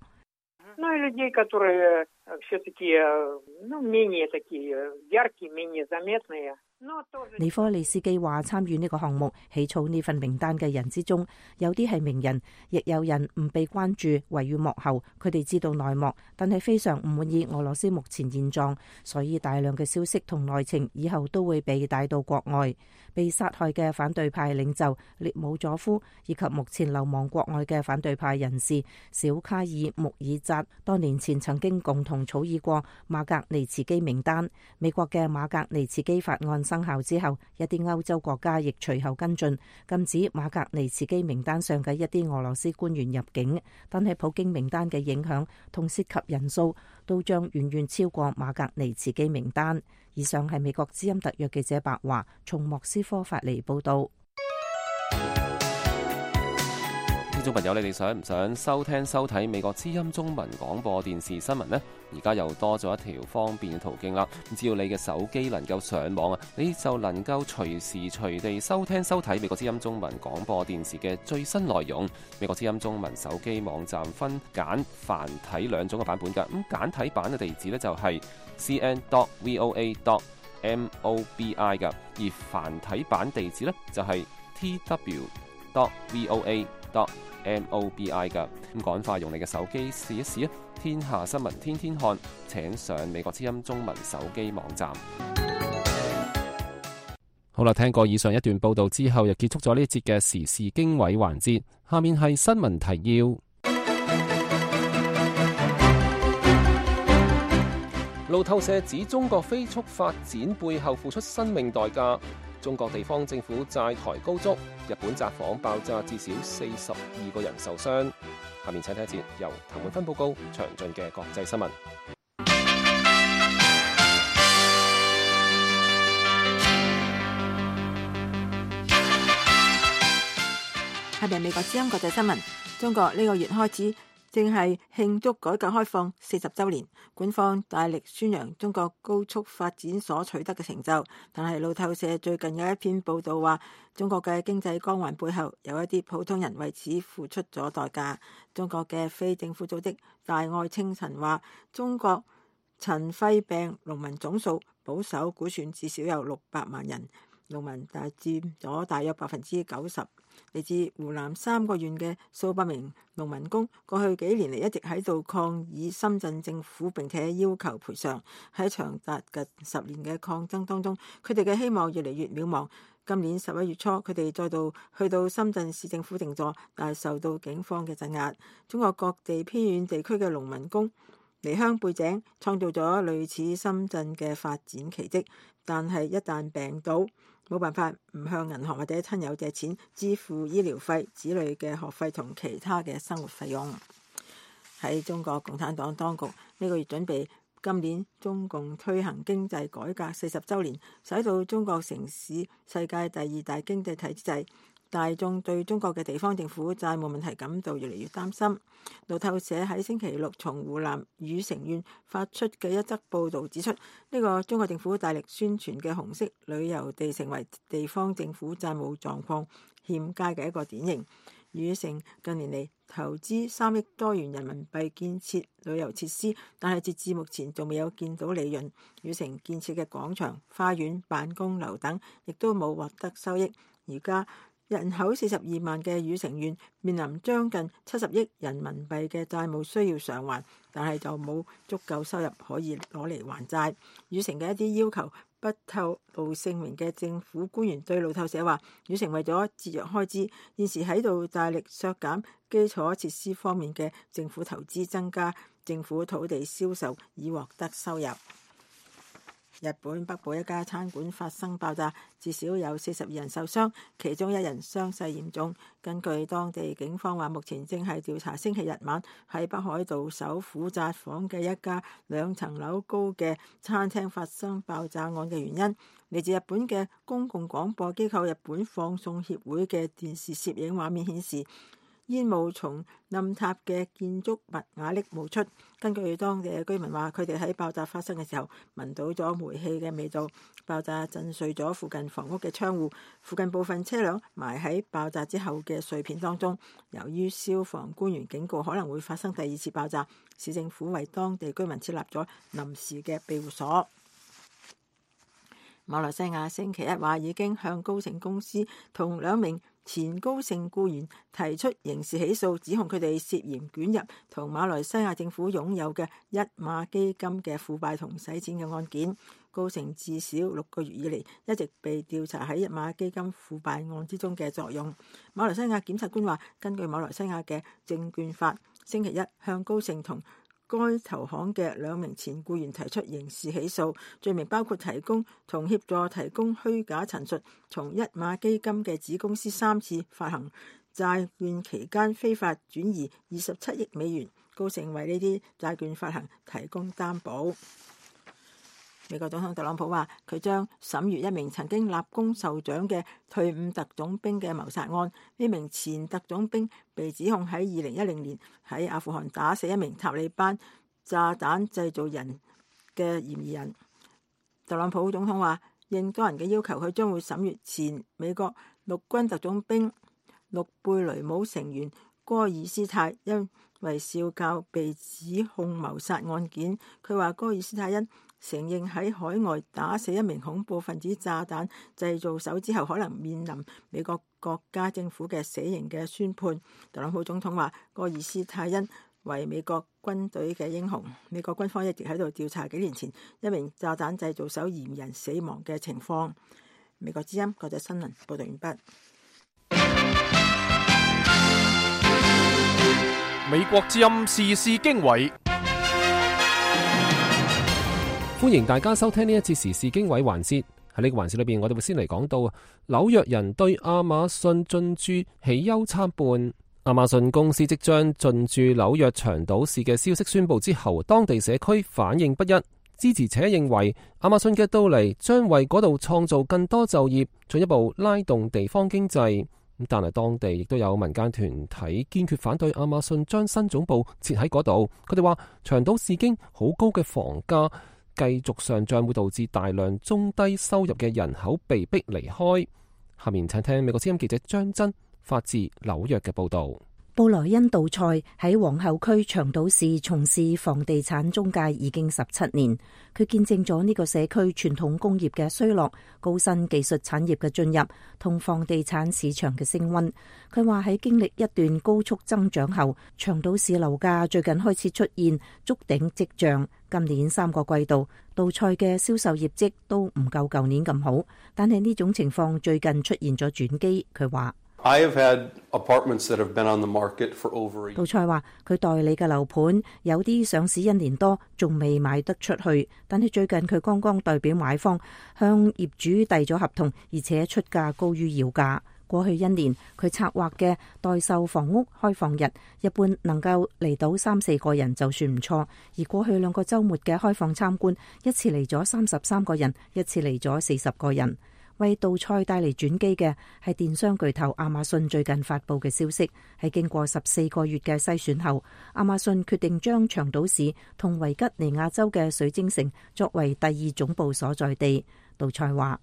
尼科利斯基話，參與呢個項目起草呢份名單嘅人之中，有啲係名人，亦有人唔被關注，位於幕後。佢哋知道內幕，但係非常唔滿意俄羅斯目前現狀，所以大量嘅消息同內情以後都會被帶到國外。被殺害嘅反對派領袖列姆佐夫，以及目前流亡國外嘅反對派人士小卡爾穆爾扎，多年前曾經共同草擬過馬格尼茨基名單。美國嘅馬格尼茨基法案生效之後，一啲歐洲國家亦隨後跟進，禁止馬格尼茨基名單上嘅一啲俄羅斯官員入境。但係普京名單嘅影響同涉及人數都將遠遠超過馬格尼茨基名單。以上係美國之音特約記者白華從莫斯科發嚟報道。 聽眾朋友，你哋想唔想收聽收睇美國之音中文廣播電視新聞呢？而家又多咗一條方便嘅途徑啦。只要你嘅手機能夠上網啊，你就能夠隨時隨地收聽收睇美國之音中文廣播電視嘅最新內容。美國之音中文手機網站分簡繁體兩種嘅版本㗎。咁簡體版嘅地址呢，就係 cn.voa.mobi 㗎，而繁體版地址呢，就係 tw.voa.mobi 㗎。咁趕快用你嘅手機試一試啊！天下新聞天天看，請上美國之音中文手機網站。好啦，聽過以上一段報道之後，又結束咗呢一節嘅時事經緯環節。下面係新聞提要。路透社指中國飛速發展背後付出生命代價。中國地方政府債台高築，日本札幌爆炸，至少42個人受傷。下面請睇一節由譚永芬報告詳盡嘅國際新聞。 下面美國之音國際新聞。中國呢個月開始正係慶祝改革開放40週年，官方大力宣揚中國高速發展所取得嘅成就。但係路透社最近有一篇報道話，中國嘅經濟光環背後有一啲普通人為此付出咗代價。中國嘅非政府組織大愛清晨話，中國塵肺病農民總數保守估算至少有600萬人，農民佔咗大約90%。嚟自湖南3個縣嘅數百名農民工，過去幾年嚟一直喺度抗議深圳政府，並且要求賠償。喺長達近10年嘅抗爭當中，佢哋嘅希望越嚟越渺茫。今年11月初，佢哋再度去到深圳市政府靜坐，但係受到警方嘅鎮壓。中國各地偏遠地區嘅農民工離鄉背井，創造咗類似深圳嘅發展奇蹟，但係一旦病倒，冇辦法唔向銀行或者親友借錢支付醫療費、子女嘅學費同其他嘅生活費用。喺中國共產黨當局呢個月準備今年中共推行經濟改革40週年，使到中國城市世界第2大經濟體之際，大眾對中國嘅地方政府債務問題感到越嚟越擔心。路透社喺星期六從湖南禹城縣發出嘅一則報導指出，呢個中國政府大力宣傳嘅紅色旅遊地成為地方政府債務狀況欠佳嘅一個典型。禹城近年嚟投資3億多元人民幣建設旅遊設施，但係截至目前仲未有見到利潤。禹城建設嘅廣場、花園、辦公樓等亦都冇獲得收益。而家人口42萬嘅禹城縣面臨將近70億人民幣嘅債務需要償還，但係就冇足夠收入可以攞嚟還債。禹城嘅一啲要求不透露姓名嘅政府官員對路透社話，禹城為咗節約開支，現時喺度大力削減基礎設施方面嘅政府投資，增加政府土地銷售以獲得收入。日本北部一家餐館發生爆炸，至少有42人受傷，其中1人傷勢嚴重。根據當地警方話，目前正係調查星期日晚喺北海道首府札幌嘅一家2層樓高嘅餐廳發生爆炸案嘅原因。嚟自日本嘅公共廣播機構日本放送協會嘅電視攝影畫面顯示，煙霧從冧塌嘅建築物瓦礫冒出。根據當地嘅居民話，佢哋喺爆炸發生嘅時候聞到咗煤氣嘅味道。爆炸震碎咗附近房屋嘅窗戶，附近部分車輛埋喺爆炸之後嘅碎片當中。由於消防官員警告可能會發生第2次爆炸，市政府為當地居民設立咗臨時嘅庇護所。馬來西亞星期一話已經向高盛公司同2名前高盛僱員提出刑事起訴，指控佢哋涉嫌捲入同馬來西亞政府擁有嘅一馬基金嘅腐敗同洗錢嘅案件。高盛至少6個月以嚟一直被調查喺一馬基金腐敗案之中嘅作用。馬來西亞檢察官話，根據馬來西亞嘅證券法，星期一向高盛同該投行嘅2名前僱員提出刑事起訴，罪名包括提供同協助提供虛假陳述，從一馬基金嘅子公司3次發行債券期間非法轉移27億美元。高盛為呢啲債券發行提供擔保。 美國總統特朗普話，佢將審閱一名曾經立功受獎嘅退伍特種兵嘅謀殺案。呢名前特種兵被指控喺2010年喺阿富汗打死一名塔利班炸彈製造人嘅嫌疑人。特朗普總統話，應多人嘅要求，佢將會審閱前美國陸軍特種兵諾貝雷姆成員戈爾斯泰因為少校被指控謀殺案件。佢話戈爾斯泰因承認喺海外打死一名恐怖分子炸彈製造手之後，可能面臨美國國家政府嘅死刑嘅宣判。特朗普總統話，戈爾斯泰因為美國軍隊嘅英雄。美國軍方一直喺度調查幾年前一名炸彈製造手嫌疑人死亡嘅情況。美國之音國際新聞報道完畢。 美國之音時事經緯， 歡迎大家收聽呢一節時事經緯環節。喺呢個環節裏邊，我哋會先嚟講到紐約人對亞馬遜進駐喜憂參半。亞馬遜公司即將進駐紐約長島市嘅消息宣布之後，當地社區反應不一。支持者認為亞馬遜嘅到嚟將為嗰度創造更多就業，進一步拉動地方經濟。但係當地亦都有民間團體堅決反對亞馬遜將新總部設喺嗰度。佢哋話長島市經好高嘅房價繼續上漲，會導致大量中低收入嘅人口被逼離開。下面請聽美國之音記者張真發自紐約嘅報道。 布萊恩杜塞喺皇后區長島市從事房地產中介已經17年，佢見證咗呢個社區傳統工業嘅衰落、高新技術產業嘅進入同房地產市場嘅升溫。佢話喺經歷一段高速增長後，長島市樓價最近開始出現築頂跡象。今年3個季度，杜塞嘅銷售業績都唔夠舊年咁好，但係呢種情況最近出現咗轉機。佢話杜塞話佢代理嘅樓盤有啲上市1年多，仲未賣得出去。但係最近佢剛剛代表買方向業主遞咗合同，而且出價高於要價。過去1年，佢策劃嘅代售房屋開放日，一般能夠嚟到3-4個人就算唔錯。而過去2個週末嘅開放參觀，一次嚟咗33個人，一次嚟咗40個人。為杜塞帶嚟轉機嘅係電商巨頭亞馬遜最近發佈嘅消息，喺經過14個月嘅篩選後，亞馬遜決定將長島市同維吉尼亞州嘅水晶城作為第2總部所在地。杜塞話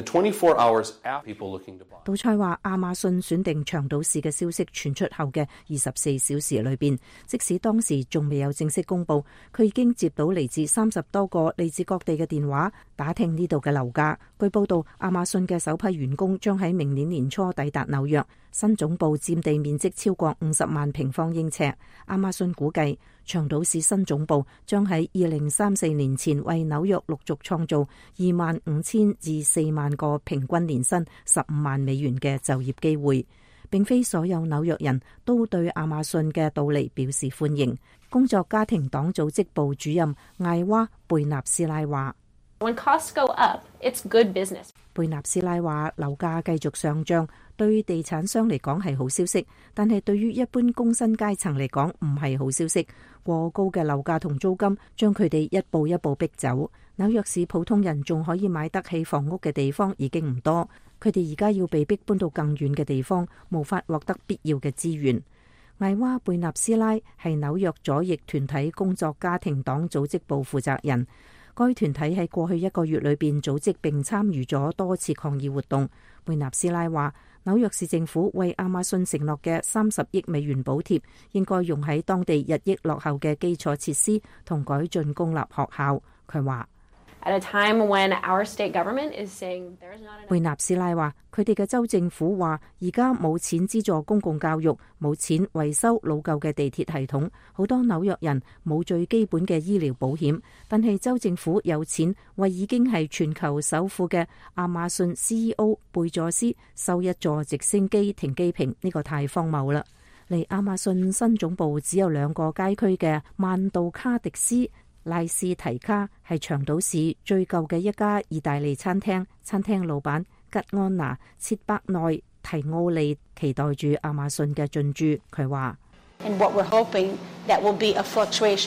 杜塞話亞馬遜選定長島市嘅消息傳出後嘅24小時裏邊，即使當時仲未有正式公布，佢已經接到嚟自30多個嚟自各地嘅電話，打聽呢度嘅樓價。據報道，亞馬遜嘅首批員工將喺明年年初抵達紐約，新總部佔地面積超過50萬平方英尺。亞馬遜估計長島市新總部將喺2034年前為紐約陸續創造25,000至4萬個平均年薪15萬美元嘅就業機會。並非所有紐約人都對亞馬遜嘅到嚟表示歡迎。工作家庭黨組織部主任艾娃貝納斯拉話 ：When costs go up, it's good business. 貝納斯拉話樓價繼續上漲，對地產商嚟講係好消息，但係對於一般工薪階層嚟講唔係好消息。過高嘅樓價同租金將佢哋一步一步逼走。紐約市普通人仲可以買得起房屋嘅地方已經唔多，佢哋而家要被逼搬到更遠嘅地方，無法獲得必要嘅資源。艾娃貝納斯拉係紐約左翼團體工作家庭黨組織部負責人。該團體喺過去1個月裏邊組織並參與咗多次抗議活動。貝納斯拉話：紐約市政府為亞馬遜承諾嘅30億美元補貼，應該用喺當地日益落後嘅基礎設施同改進公立學校。佢話：貝納斯拉話：佢哋嘅州政府話而家冇錢資助公共教育，冇錢維修老舊嘅地鐵系統，好多紐約人冇最基本嘅醫療保險。但係州政府有錢為已經係全球首富嘅亞馬遜 CEO 貝佐斯修一座直升機停機坪，呢個太荒謬啦！離亞馬遜新總部只有2個街區嘅曼杜卡迪斯賴斯提卡係長島市最舊嘅一家意大利餐廳，餐廳老闆吉安娜切伯內提奧利期待住亞馬遜嘅進駐。佢話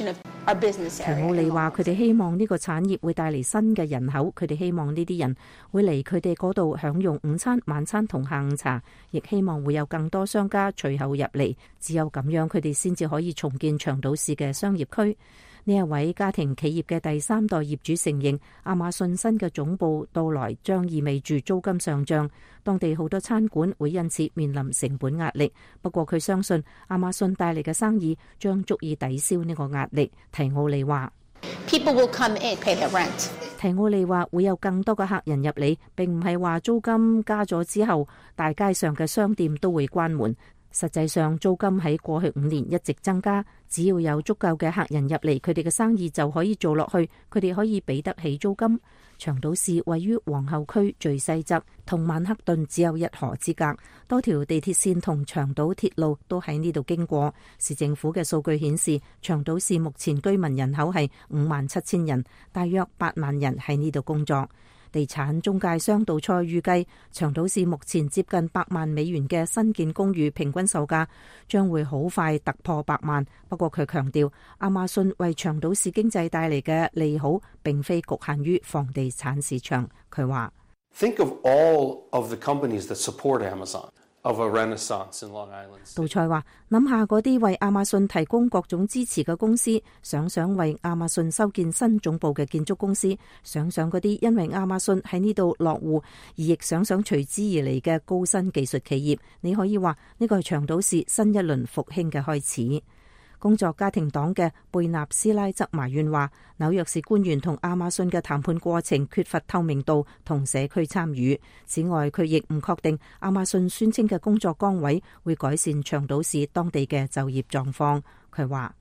提奧利話：佢哋希望呢個產業會帶嚟新嘅人口，佢哋希望呢啲人會嚟佢哋嗰度享用午餐、晚餐同下午茶，亦希望會有更多商家隨後入嚟。只有咁樣，佢哋先至可以重建長島市嘅商業區。呢一位家庭企業嘅第三代業主承認，亞馬遜新嘅總部到來將意味住租金上漲，當地好多餐館會因此面臨成本壓力。不過佢相信亞馬遜帶嚟嘅生意將足以抵消呢個壓力。提奧利話 People will come in, pay their rent. 提奧利話會有更多嘅客人入嚟，並唔係話租金加咗之後，大街上嘅商店都會關門。實際上，租金喺過去5年一直增加。只要有足夠嘅客人入嚟，佢哋嘅生意就可以做落去，佢哋可以俾得起租金。長島市位於皇后區最西側，同曼克頓只有1河之隔，多條地鐵線同長島鐵路都喺呢度經過。市政府嘅數據顯示，長島市目前居民人口係57000人，大約8萬人喺呢度工作。地產中介商道賽預計，長島市目前接近8萬美元嘅新建公寓平均售價將會好快突破8萬。不過佢強調，亞馬遜為長島市經濟帶嚟嘅利好並非局限於房地產市場。佢話 ：Think of all of the companies that support Amazon. Of a renaissance in Long Island. 杜塞話：諗下嗰啲為亞馬遜提供各種支持嘅公司，想想為亞馬遜修建新總部嘅建築公司，想想嗰啲因為亞馬遜喺呢度落戶而亦想想隨之而嚟嘅高新技術企業，你可以話呢個係長島市新一輪復興嘅開始。工作家庭黨嘅貝納斯拉則埋怨話，紐約市官員同亞馬遜嘅談判過程缺乏透明度同社區參與。此外，佢亦唔確定亞馬遜宣稱嘅工作崗位會改善長島市當地嘅就業狀況。佢話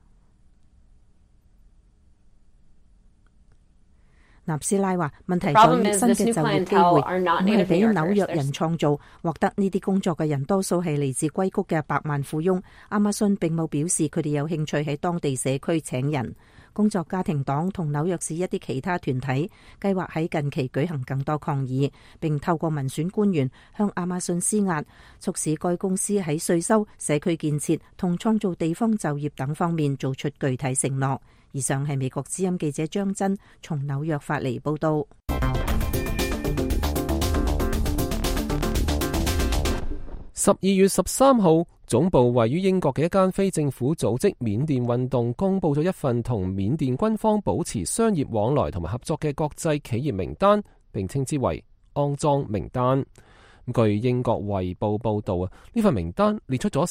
納斯拉話：問題在於新嘅就業機會唔係俾紐約人創造，獲得呢啲工作嘅人多數係嚟自硅谷嘅百萬富翁。亞馬遜並冇表示佢哋有興趣喺當地社區請人。工作家庭黨同紐約市一啲其他團體計劃喺近期舉行更多抗議，並透過民選官員向亞馬遜施壓，促使該公司喺稅收、社區建設同創造地方就業等方面做出具體承諾。以上係美國之音記者張真從紐約發嚟報道。 12月13號，總部位於英國嘅一間非政府組織緬甸運動公佈咗一份同緬甸軍方保持商業往來同埋合作嘅國際企業名單，並稱之為骯髒名單。據英國衛報報道啊，呢份名單列出咗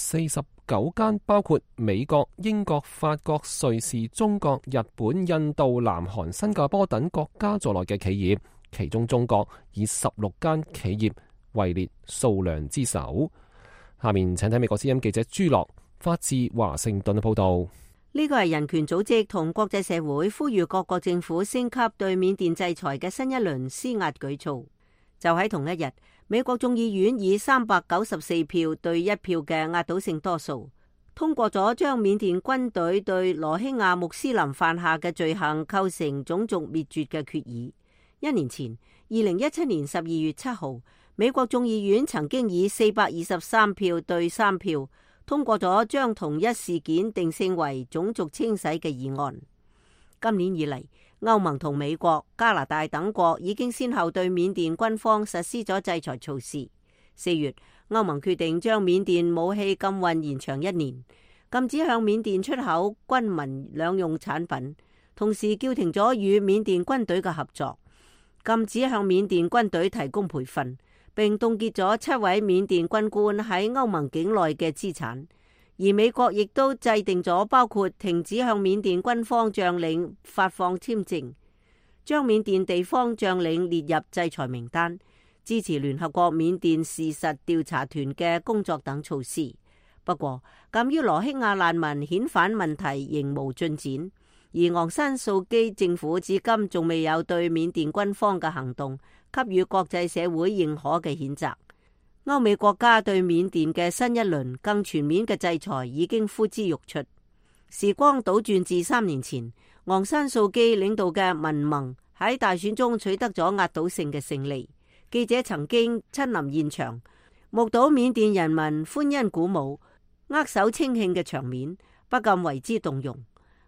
49間包括美國、英國、法國、瑞士、中國、日本、印度、南韓、新加坡等國家在內嘅企業，其中中國以16間企業位列數量之首。下面請睇美國之音記者朱樂發自華盛頓嘅報道。 呢個係人權組織同國際社會呼籲各國政府升級對緬甸制裁嘅新一輪施壓舉措。就喺同一日，美國眾議院以394票對1票嘅壓倒性多數，通過咗將緬甸軍隊對羅興亞穆斯林犯下嘅罪行構成種族滅絕嘅決議。1年前，2017年12月7號，美國眾議院曾經以423票對3票通過咗將同一事件定性為種族清洗嘅議案。今年以嚟，歐盟同美國、加拿大等國已經先後對緬甸軍方實施咗制裁措施。4月，歐盟決定將緬甸武器禁運延長1年，禁止向緬甸出口軍民兩用產品，同時叫停咗與緬甸軍隊嘅合作，禁止向緬甸軍隊提供培訓，並凍結咗7位緬甸軍官喺歐盟境內嘅資產。而美國亦都制定咗包括停止向緬甸軍方將領發放簽證、將緬甸地方將領列入制裁名單、支持聯合國緬甸事實調查團嘅工作等措施。不過，鑒於羅興亞難民遣返問題仍無進展，而昂山素基政府至今仲未有對緬甸軍方嘅行動給予國際社會認可嘅譴責。歐美國家對緬甸嘅新一輪更全面嘅制裁已經呼之欲出。時光倒轉至3年前，昂山素基領導嘅民盟喺大選中取得咗壓倒性嘅勝利。記者曾經親臨現場，目睹緬甸人民歡欣鼓舞、握手稱慶嘅場面，不禁為之動容。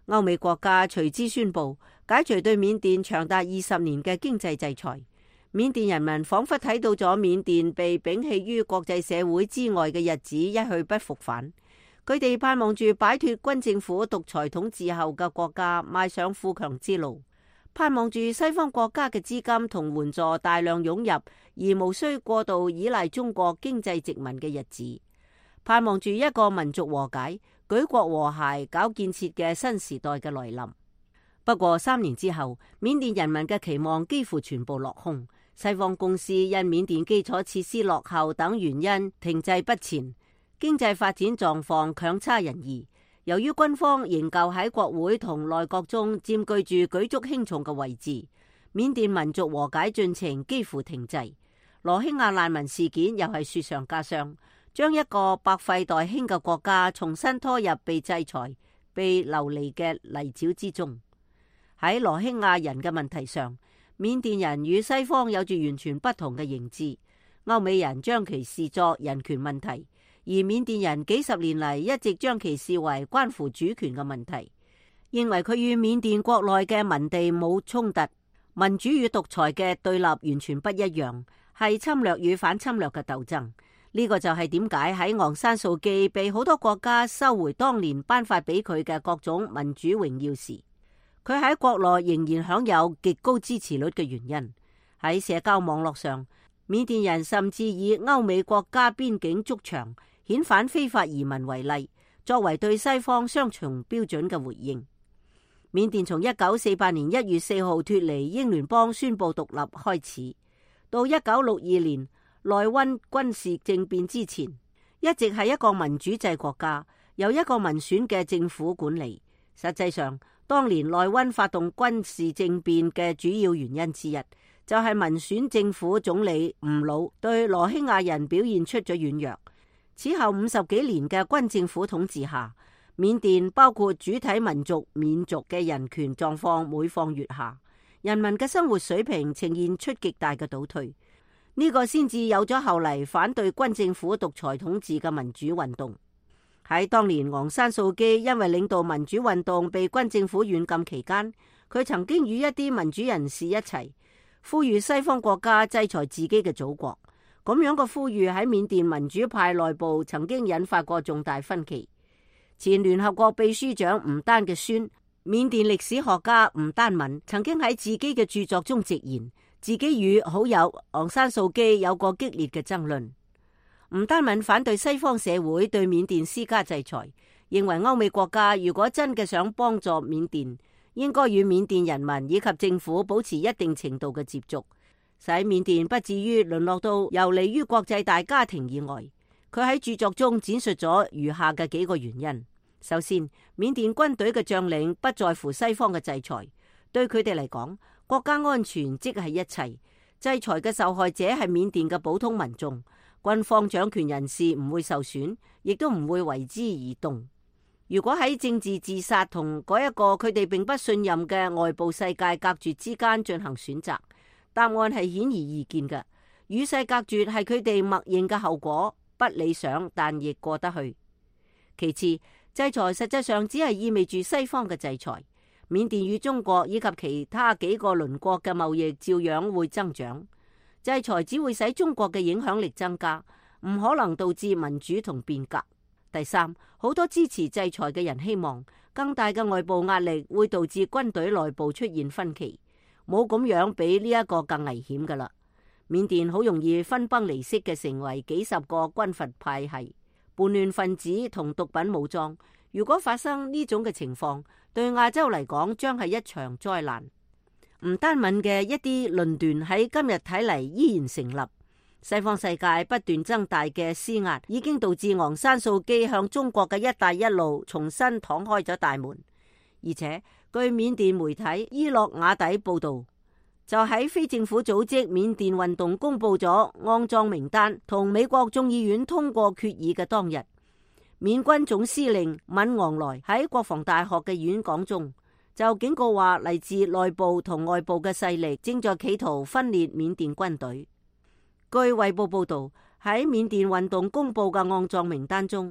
歐美國家隨之宣布解除對緬甸長達20年嘅經濟制裁。緬甸人民仿佛睇到咗緬甸被摒棄於國際社會之外嘅日子一去不復返。佢哋盼望住擺脫軍政府獨裁統治後嘅國家邁上富強之路，盼望住西方國家嘅資金同援助大量湧入，而無需過度依賴中國經濟殖民嘅日子，盼望住一個民族和解、舉國和諧、搞建設嘅新時代嘅來臨。不過3年之後，緬甸人民嘅期望幾乎全部落空。西方公司因緬甸基礎設施落後等原因停滯不前，經濟發展狀況強差人意。由於軍方仍舊喺國會同內閣中佔據住舉足輕重嘅位置，緬甸民族和解進程幾乎停滯。羅興亞難民事件又係雪上加霜，將一個百廢待興嘅國家重新拖入被制裁、被流離嘅泥沼之中。喺羅興亞人嘅問題上，緬甸人與西方有住完全不同嘅認知。歐美人將其視作人權問題，而緬甸人幾十年嚟一直將其視為關乎主權嘅問題，認為佢與緬甸國內嘅民地冇衝突，民主與獨裁嘅對立完全不一樣，係侵略與反侵略嘅鬥爭。呢個就係點解喺昂山素姬被好多國家收回當年頒發俾佢嘅各種民主榮耀時，佢喺國內仍然享有極高支持率嘅原因。喺社交網絡上，緬甸人甚至以歐美國家邊境築牆、遣返非法移民為例，作為對西方雙重標準嘅回應。緬甸從1948年1月4號脫離英聯邦宣布獨立開始，到1962年內溫軍事政變之前，一直係一個民主制國家，由一個民選嘅政府管理。實際上，當年內溫發動軍事政變嘅主要原因之一，就係民選政府總理吳魯對羅興亞人表現出咗軟弱。此後50幾年嘅軍政府統治下，緬甸包括主體民族緬族嘅人權狀況每況愈下，人民嘅生活水平呈現出極大嘅倒退。呢個先至有咗後嚟反對軍政府獨裁統治嘅民主運動。喺當年昂山素姬因為領導民主運動被軍政府軟禁期間，佢曾經與一啲民主人士一齊呼籲西方國家制裁自己嘅祖國。咁樣嘅呼籲喺緬甸民主派內部曾經引發過重大分歧。前聯合國秘書長吳丹嘅孫、緬甸歷史學家吳丹敏曾經喺自己嘅著作中直言，自己與好友昂山素姬有過激烈嘅爭論。吳丹敏反對西方社會對緬甸施加制裁，認為歐美國家如果真嘅想幫助緬甸，應該與緬甸人民以及政府保持一定程度嘅接觸，使緬甸不至於淪落到游離於國際大家庭以外。佢喺著作中展述咗餘下嘅幾個原因。首先，緬甸軍隊嘅將領不在乎西方嘅制裁，對佢哋嚟講，國家安全即係一切。制裁嘅受害者係緬甸嘅普通民眾。軍方掌權人士唔會受損，亦都唔會為之而動。如果喺政治自殺同嗰一個佢哋並不信任嘅外部世界隔絕之間進行選擇，答案係顯而易見嘅。與世隔絕係佢哋默認嘅後果，不理想但亦過得去。其次，制裁實際上只係意味住西方嘅制裁。緬甸與中國以及其他幾個鄰國嘅貿易照樣會增長。制裁只會使中國嘅影響力增加，唔可能導致民主同變革。第三，好多支持制裁嘅人希望更大嘅外部壓力會導致軍隊內部出現分歧，冇咁樣比呢一個更危險㗎喇。緬甸好容易分崩離析嘅成為幾十個軍閥派系、叛亂分子同毒品武裝。如果發生呢種嘅情況，對亞洲嚟講將係一場災難。吳丹敏嘅一啲論斷喺今日睇嚟依然成立。西方世界不斷增大嘅施壓已經導致昂山素姬向中國嘅一帶一路重新敞開咗大門。而且據緬甸媒體伊洛瓦底報道，就喺非政府組織緬甸運動公布咗安葬名單同美國眾議院通過決議嘅當日，緬軍總司令敏昂萊喺國防大學嘅演講中就警告話，嚟自內部同外部嘅勢力正在企圖分裂緬甸軍隊。據衛報報道，喺緬甸運動公布嘅安葬名單中，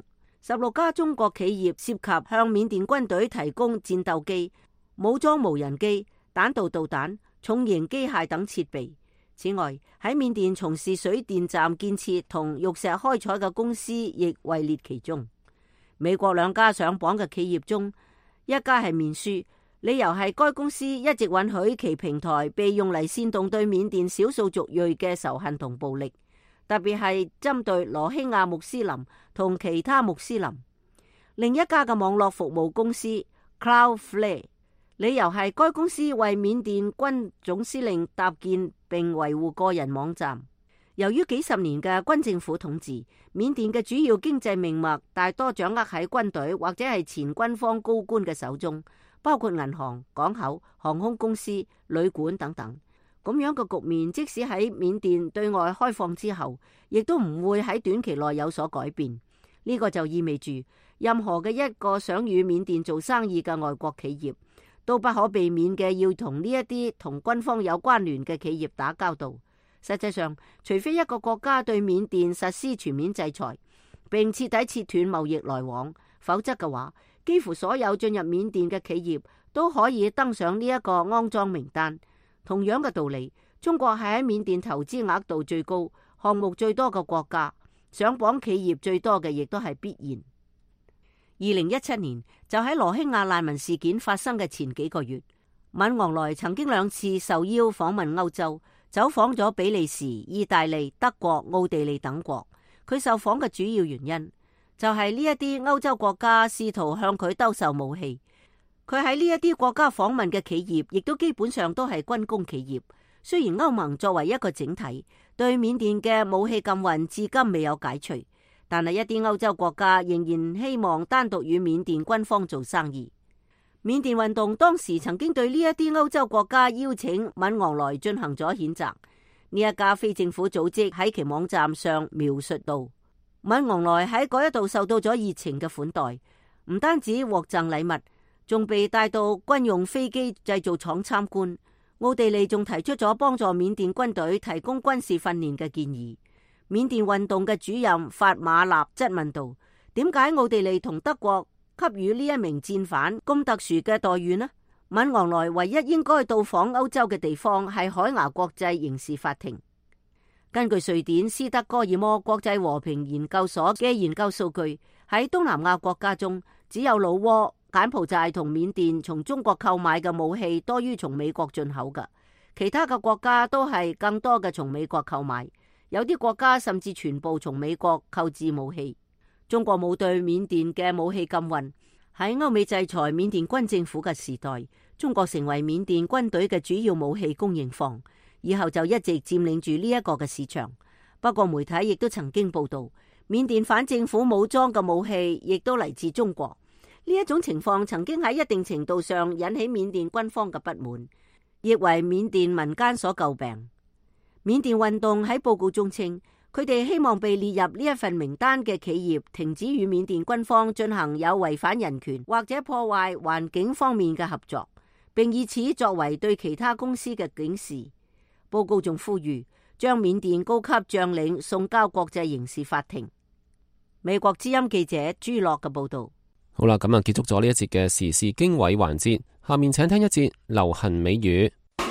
16家中國企業涉及向緬甸軍隊提供戰鬥機、武裝無人機、彈道導彈、重型機械等設備。此外，喺緬甸從事水電站建設同玉石開採嘅公司亦位列其中。美國2家上榜嘅企業中，一家係面書，理由係該公司一直允許其平台被用嚟煽動對緬甸少數族裔嘅仇恨同暴力，特別係針對羅興亞穆斯林同其他穆斯林。另一家嘅網絡服務公司 Cloudflare， 理由係該公司為緬甸軍總司令搭建並維護個人網站。由於幾十年嘅軍政府統治，緬甸嘅主要經濟命脈大多掌握喺軍隊或者係前軍方高官嘅手中，包括銀行、港口、航空公司、旅館等等。咁樣嘅局面，即使喺緬甸對外開放之後，亦都唔會喺短期內有所改變。呢個就意味住，任何嘅一個想與緬甸做生意嘅外國企業，都不可避免嘅要同呢一啲同軍方有關聯嘅企業打交道。實際上，除非一個國家對緬甸實施全面制裁，並徹底切斷貿易來往，否則嘅話，幾乎所有進入緬甸嘅企業都可以登上呢一個骯髒名單。同樣嘅道理，中國係喺緬甸投資額度最高、項目最多嘅國家，上榜企業最多嘅亦都係必然。2017年就喺羅興亞難民事件發生嘅前幾個月，敏昂萊曾經2次受邀訪問歐洲，走訪咗比利時、意大利、德國、奧地利等國。佢受訪嘅主要原因就係呢一啲歐洲國家試圖向佢兜售武器。佢喺呢一啲國家訪問嘅企業亦都基本上都係軍工企業。雖然歐盟作為一個整體對緬甸嘅武器禁運至今未有解除，但係一啲歐洲國家仍然希望單獨與緬甸軍方做生意。緬甸運動當時曾經對呢一啲歐洲國家邀請敏昂萊進行咗譴責。呢一家非政府組織喺其網站上描述到，敏昂萊喺嗰一度受到咗熱情嘅款待，唔單止獲贈禮物，仲被帶到軍用飛機製造廠參觀。奧地利仲提出咗幫助緬甸軍隊提供軍事訓練嘅建議。緬甸運動嘅主任法馬納質問道：點解奧地利同德國給予呢一名戰犯咁特殊嘅待遇呢？敏昂萊唯一應該到訪歐洲嘅地方係海牙國際刑事法庭。根據瑞典斯德哥爾摩國際和平研究所嘅研究數據，喺東南亞國家中，只有老撾、柬埔寨同緬甸從中國購買嘅武器多於從美國進口嘅，其他嘅國家都係更多嘅從美國購買，有啲國家甚至全部從美國購置武器。中國冇對緬甸嘅武器禁運。喺歐美制裁緬甸軍政府嘅時代，中國成為緬甸軍隊嘅主要武器供應方，以後就一直佔領住呢一個嘅市場。不過媒體亦都曾經報道，緬甸反政府武裝嘅武器亦都嚟自中國。呢一種情況曾經喺一定程度上引起緬甸軍方嘅不滿，亦為緬甸民間所詬病。緬甸運動喺報告中稱，佢哋希望被列入呢一份名單嘅企業停止與緬甸軍方進行有違反人權或者破壞環境方面嘅合作，並以此作為對其他公司嘅警示。報告仲呼籲將緬甸高級將領送交國際刑事法庭。美國之音記者朱樂嘅報道。 好啦，咁啊結束咗呢一節嘅時事經緯環節，下面請聽一節流行美語。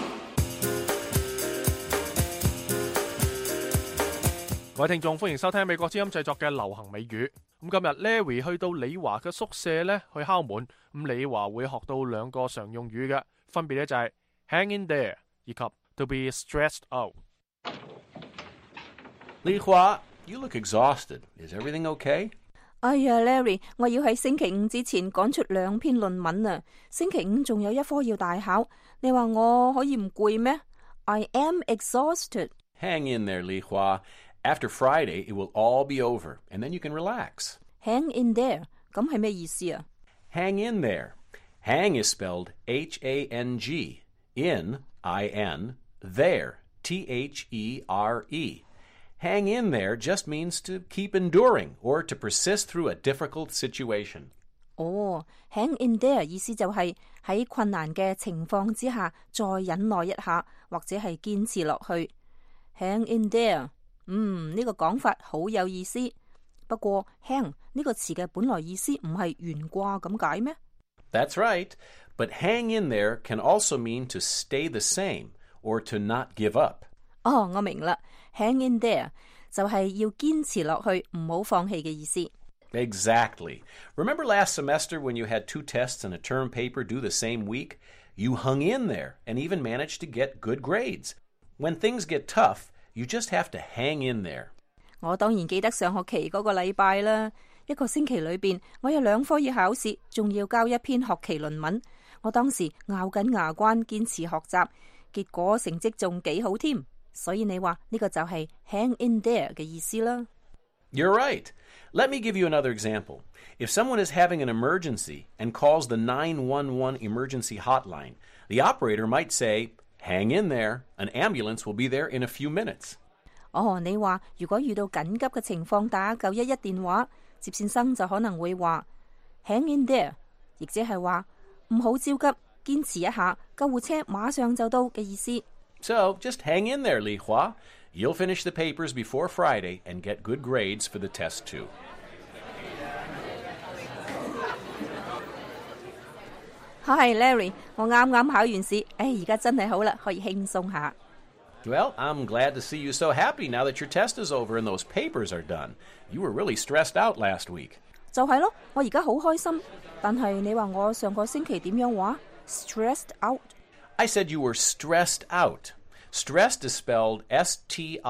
各位聽眾，歡迎收聽美國之音製作嘅流行美語。咁今日 Larry 去到李華嘅宿舍咧，去敲門。咁李華會學到2個常用語嘅，分別咧就係 hang in there 以及 to be stressed out。 李華 you look exhausted. Is everything okay? 哎呀 ，Larry， 我要喺星期5之前趕出2篇論文啊！星期5仲有一科要大考，你話我可以唔攰咩 ？I am exhausted. Hang in there, Li Hua.After Friday, it will all be over, and then you can relax. Hang in there, 咁係咩意思啊？ Hang in there. Hang is spelled H-A-N-G. In, I-N. There, T-H-E-R-E. Hang in there just means to keep enduring or to persist through a difficult situation. 哦 ，hang in there 意思就係喺困難嘅情況之下再忍耐一下，或者係堅持落去。Hang in there。呢個講法好有意思， 不過 hang 呢個詞嘅本來意思唔係懸掛咁解咩？ That's right, but hang in there can also mean to stay the same or to not give up. 哦，我明啦 ，hang in there 就係要堅持落去，唔好放棄嘅意思。 Exactly. Remember last semester when you had 2 tests and a term paper due the same week? You hung in there and even managed to get good grades. When things get tough, you just have to hang in there. 我當然記得上學期嗰個禮拜啦，一個星期裏邊，我有2科要考試，仲要交一篇學期論文。我當時咬緊牙關堅持學習，結果成績仲幾好添。所以你話呢個就係 hang in there 嘅意思啦。 You're right. Let me give you another example. If someone is having an emergency and calls the 911 emergency hotline, the operator might say, "Hang in there. An ambulance will be there in a few minutes." 哦，你話如果遇到緊急嘅情況打911電話，接線生就可能會話 hang in there， 亦即係話唔好焦急，堅持一下，救護車馬上就到嘅意思。 So just hang in there, Li Hua. You'll finish the papers before Friday and get good grades for the test too. Hi Larry， 我啱啱考完試，而家真係好啦，可以輕鬆下。 Well, I'm glad to see you so happy now that your test is over and those papers are done. You were really stressed out last week. 就係咯，我而家好開心。但係你話我上個星期點樣話 ？Stressed out。 I said you were stressed out. Stressed is spelled S-T-R-E-S-S-E-D.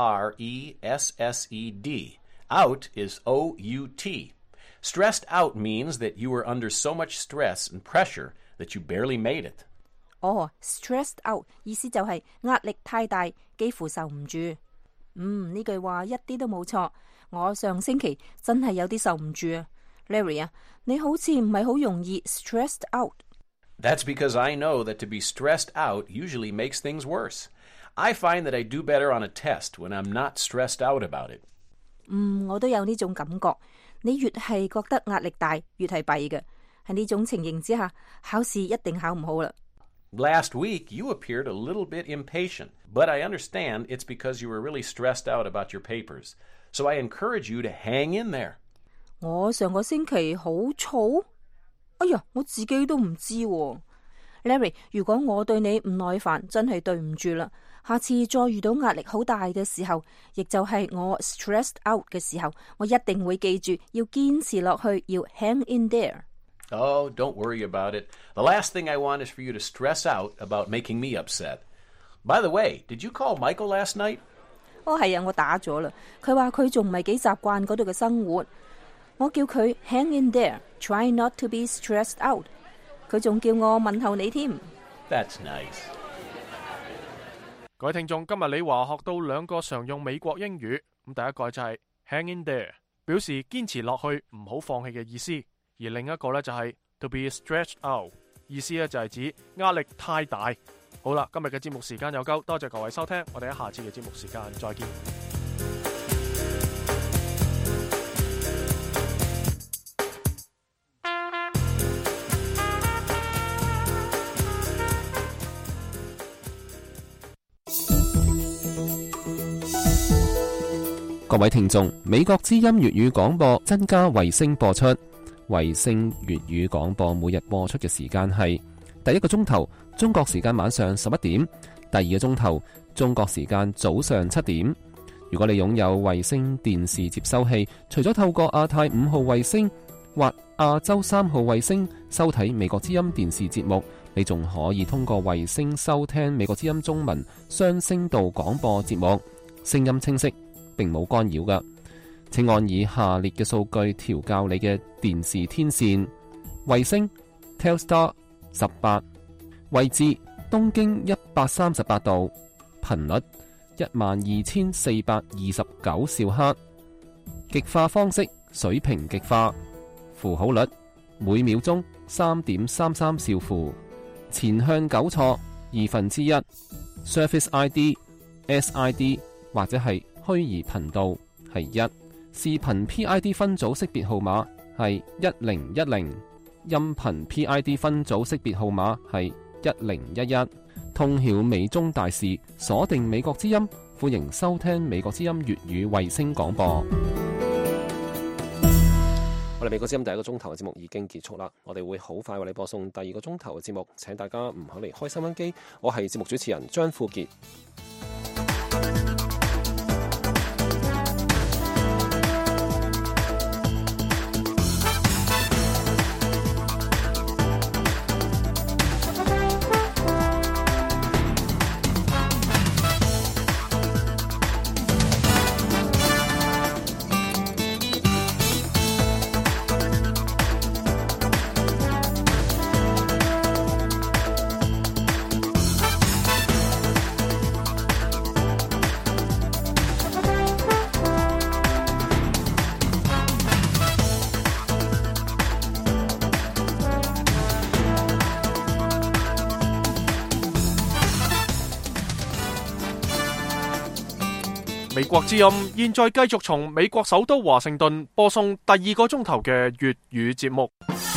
Out is O-U-T. Stressed out means that you were under so much stress and pressure that you barely made it. 哦 ，stressed out 意思就係壓力太大，幾乎受唔住。呢句話一啲都冇錯。我上星期真係有啲受唔住啊 ，Larry 啊，你好似唔係好容易 stressed out。 That's because I know that to be stressed out usually makes things worse. I find that I do better on a test when I'm not stressed out about it. 我都有呢種感覺。你越係覺得壓力大，越係弊嘅。喺呢種情形之下，考試一定考唔好啦。 Last week, you appeared a little bit impatient, but I understand it's because you were really stressed out about your papers. So I encourage you to hang in there. 我上個星期好燥？哎呀，我自己都唔知喎。Larry， 如果我對你唔耐煩，真係對唔住啦。下次再遇到壓力好大嘅時候，亦就係我 stressed out 嘅時候，我一定會記住要堅持落去，要 hang in there。 Oh, don't worry about it. The last thing I want is for you to stress out about making me upset. By the way, did you call Michael last night? 哦，係啊，我打咗啦。佢話佢仲唔係幾習慣嗰度嘅生活。我叫佢 hang in there, try not to be stressed out。佢仲叫我問候你添。 That's nice. 各位聽眾，今日李華學到2個常用美國英語。咁第一個就係 hang in there， 表示堅持落去，唔好放棄嘅意思。而另一個咧就係 to be stretched out， 意思咧就係指壓力太大。好啦，今日嘅節目時間又夠，多謝各位收聽，我哋喺下次嘅節目時間再見。 各位聽眾，美國之音粵語廣播增加衛星播出。衛星粵語廣播每日播出嘅時間係第一個鐘頭中國時間晚上11點，第二個鐘頭中國時間早上7點。如果你擁有衛星電視接收器，除咗透過亞太5號衛星或亞洲3號衛星收睇美國之音電視節目，你仲可以通過衛星收聽美國之音中文雙聲道廣播節目，聲音清晰，並冇干擾㗎。請按以下列嘅數據調校你嘅電視天線：衛星 Telstar 18，位置東經138度，頻率12429兆赫，極化方式水平極化，符號率每秒鐘3.33兆符，前向糾錯1/2， Surface ID、SID 或者係虛擬頻道係1，視頻 PID 分組識別號碼係1010，音頻 PID 分組識別號碼係1011。通曉美中大事，鎖定美國之音，歡迎收聽美國之音粵語衛星廣播。 我哋美國之音第一個鐘頭嘅節目已經結束啦，我哋會好快為你播送第二個鐘頭嘅節目，請大家唔好離開收音機。我係節目主持人張富傑。 美國之音現在繼續從美國首都華盛頓播送第二個鐘頭嘅粵語節目。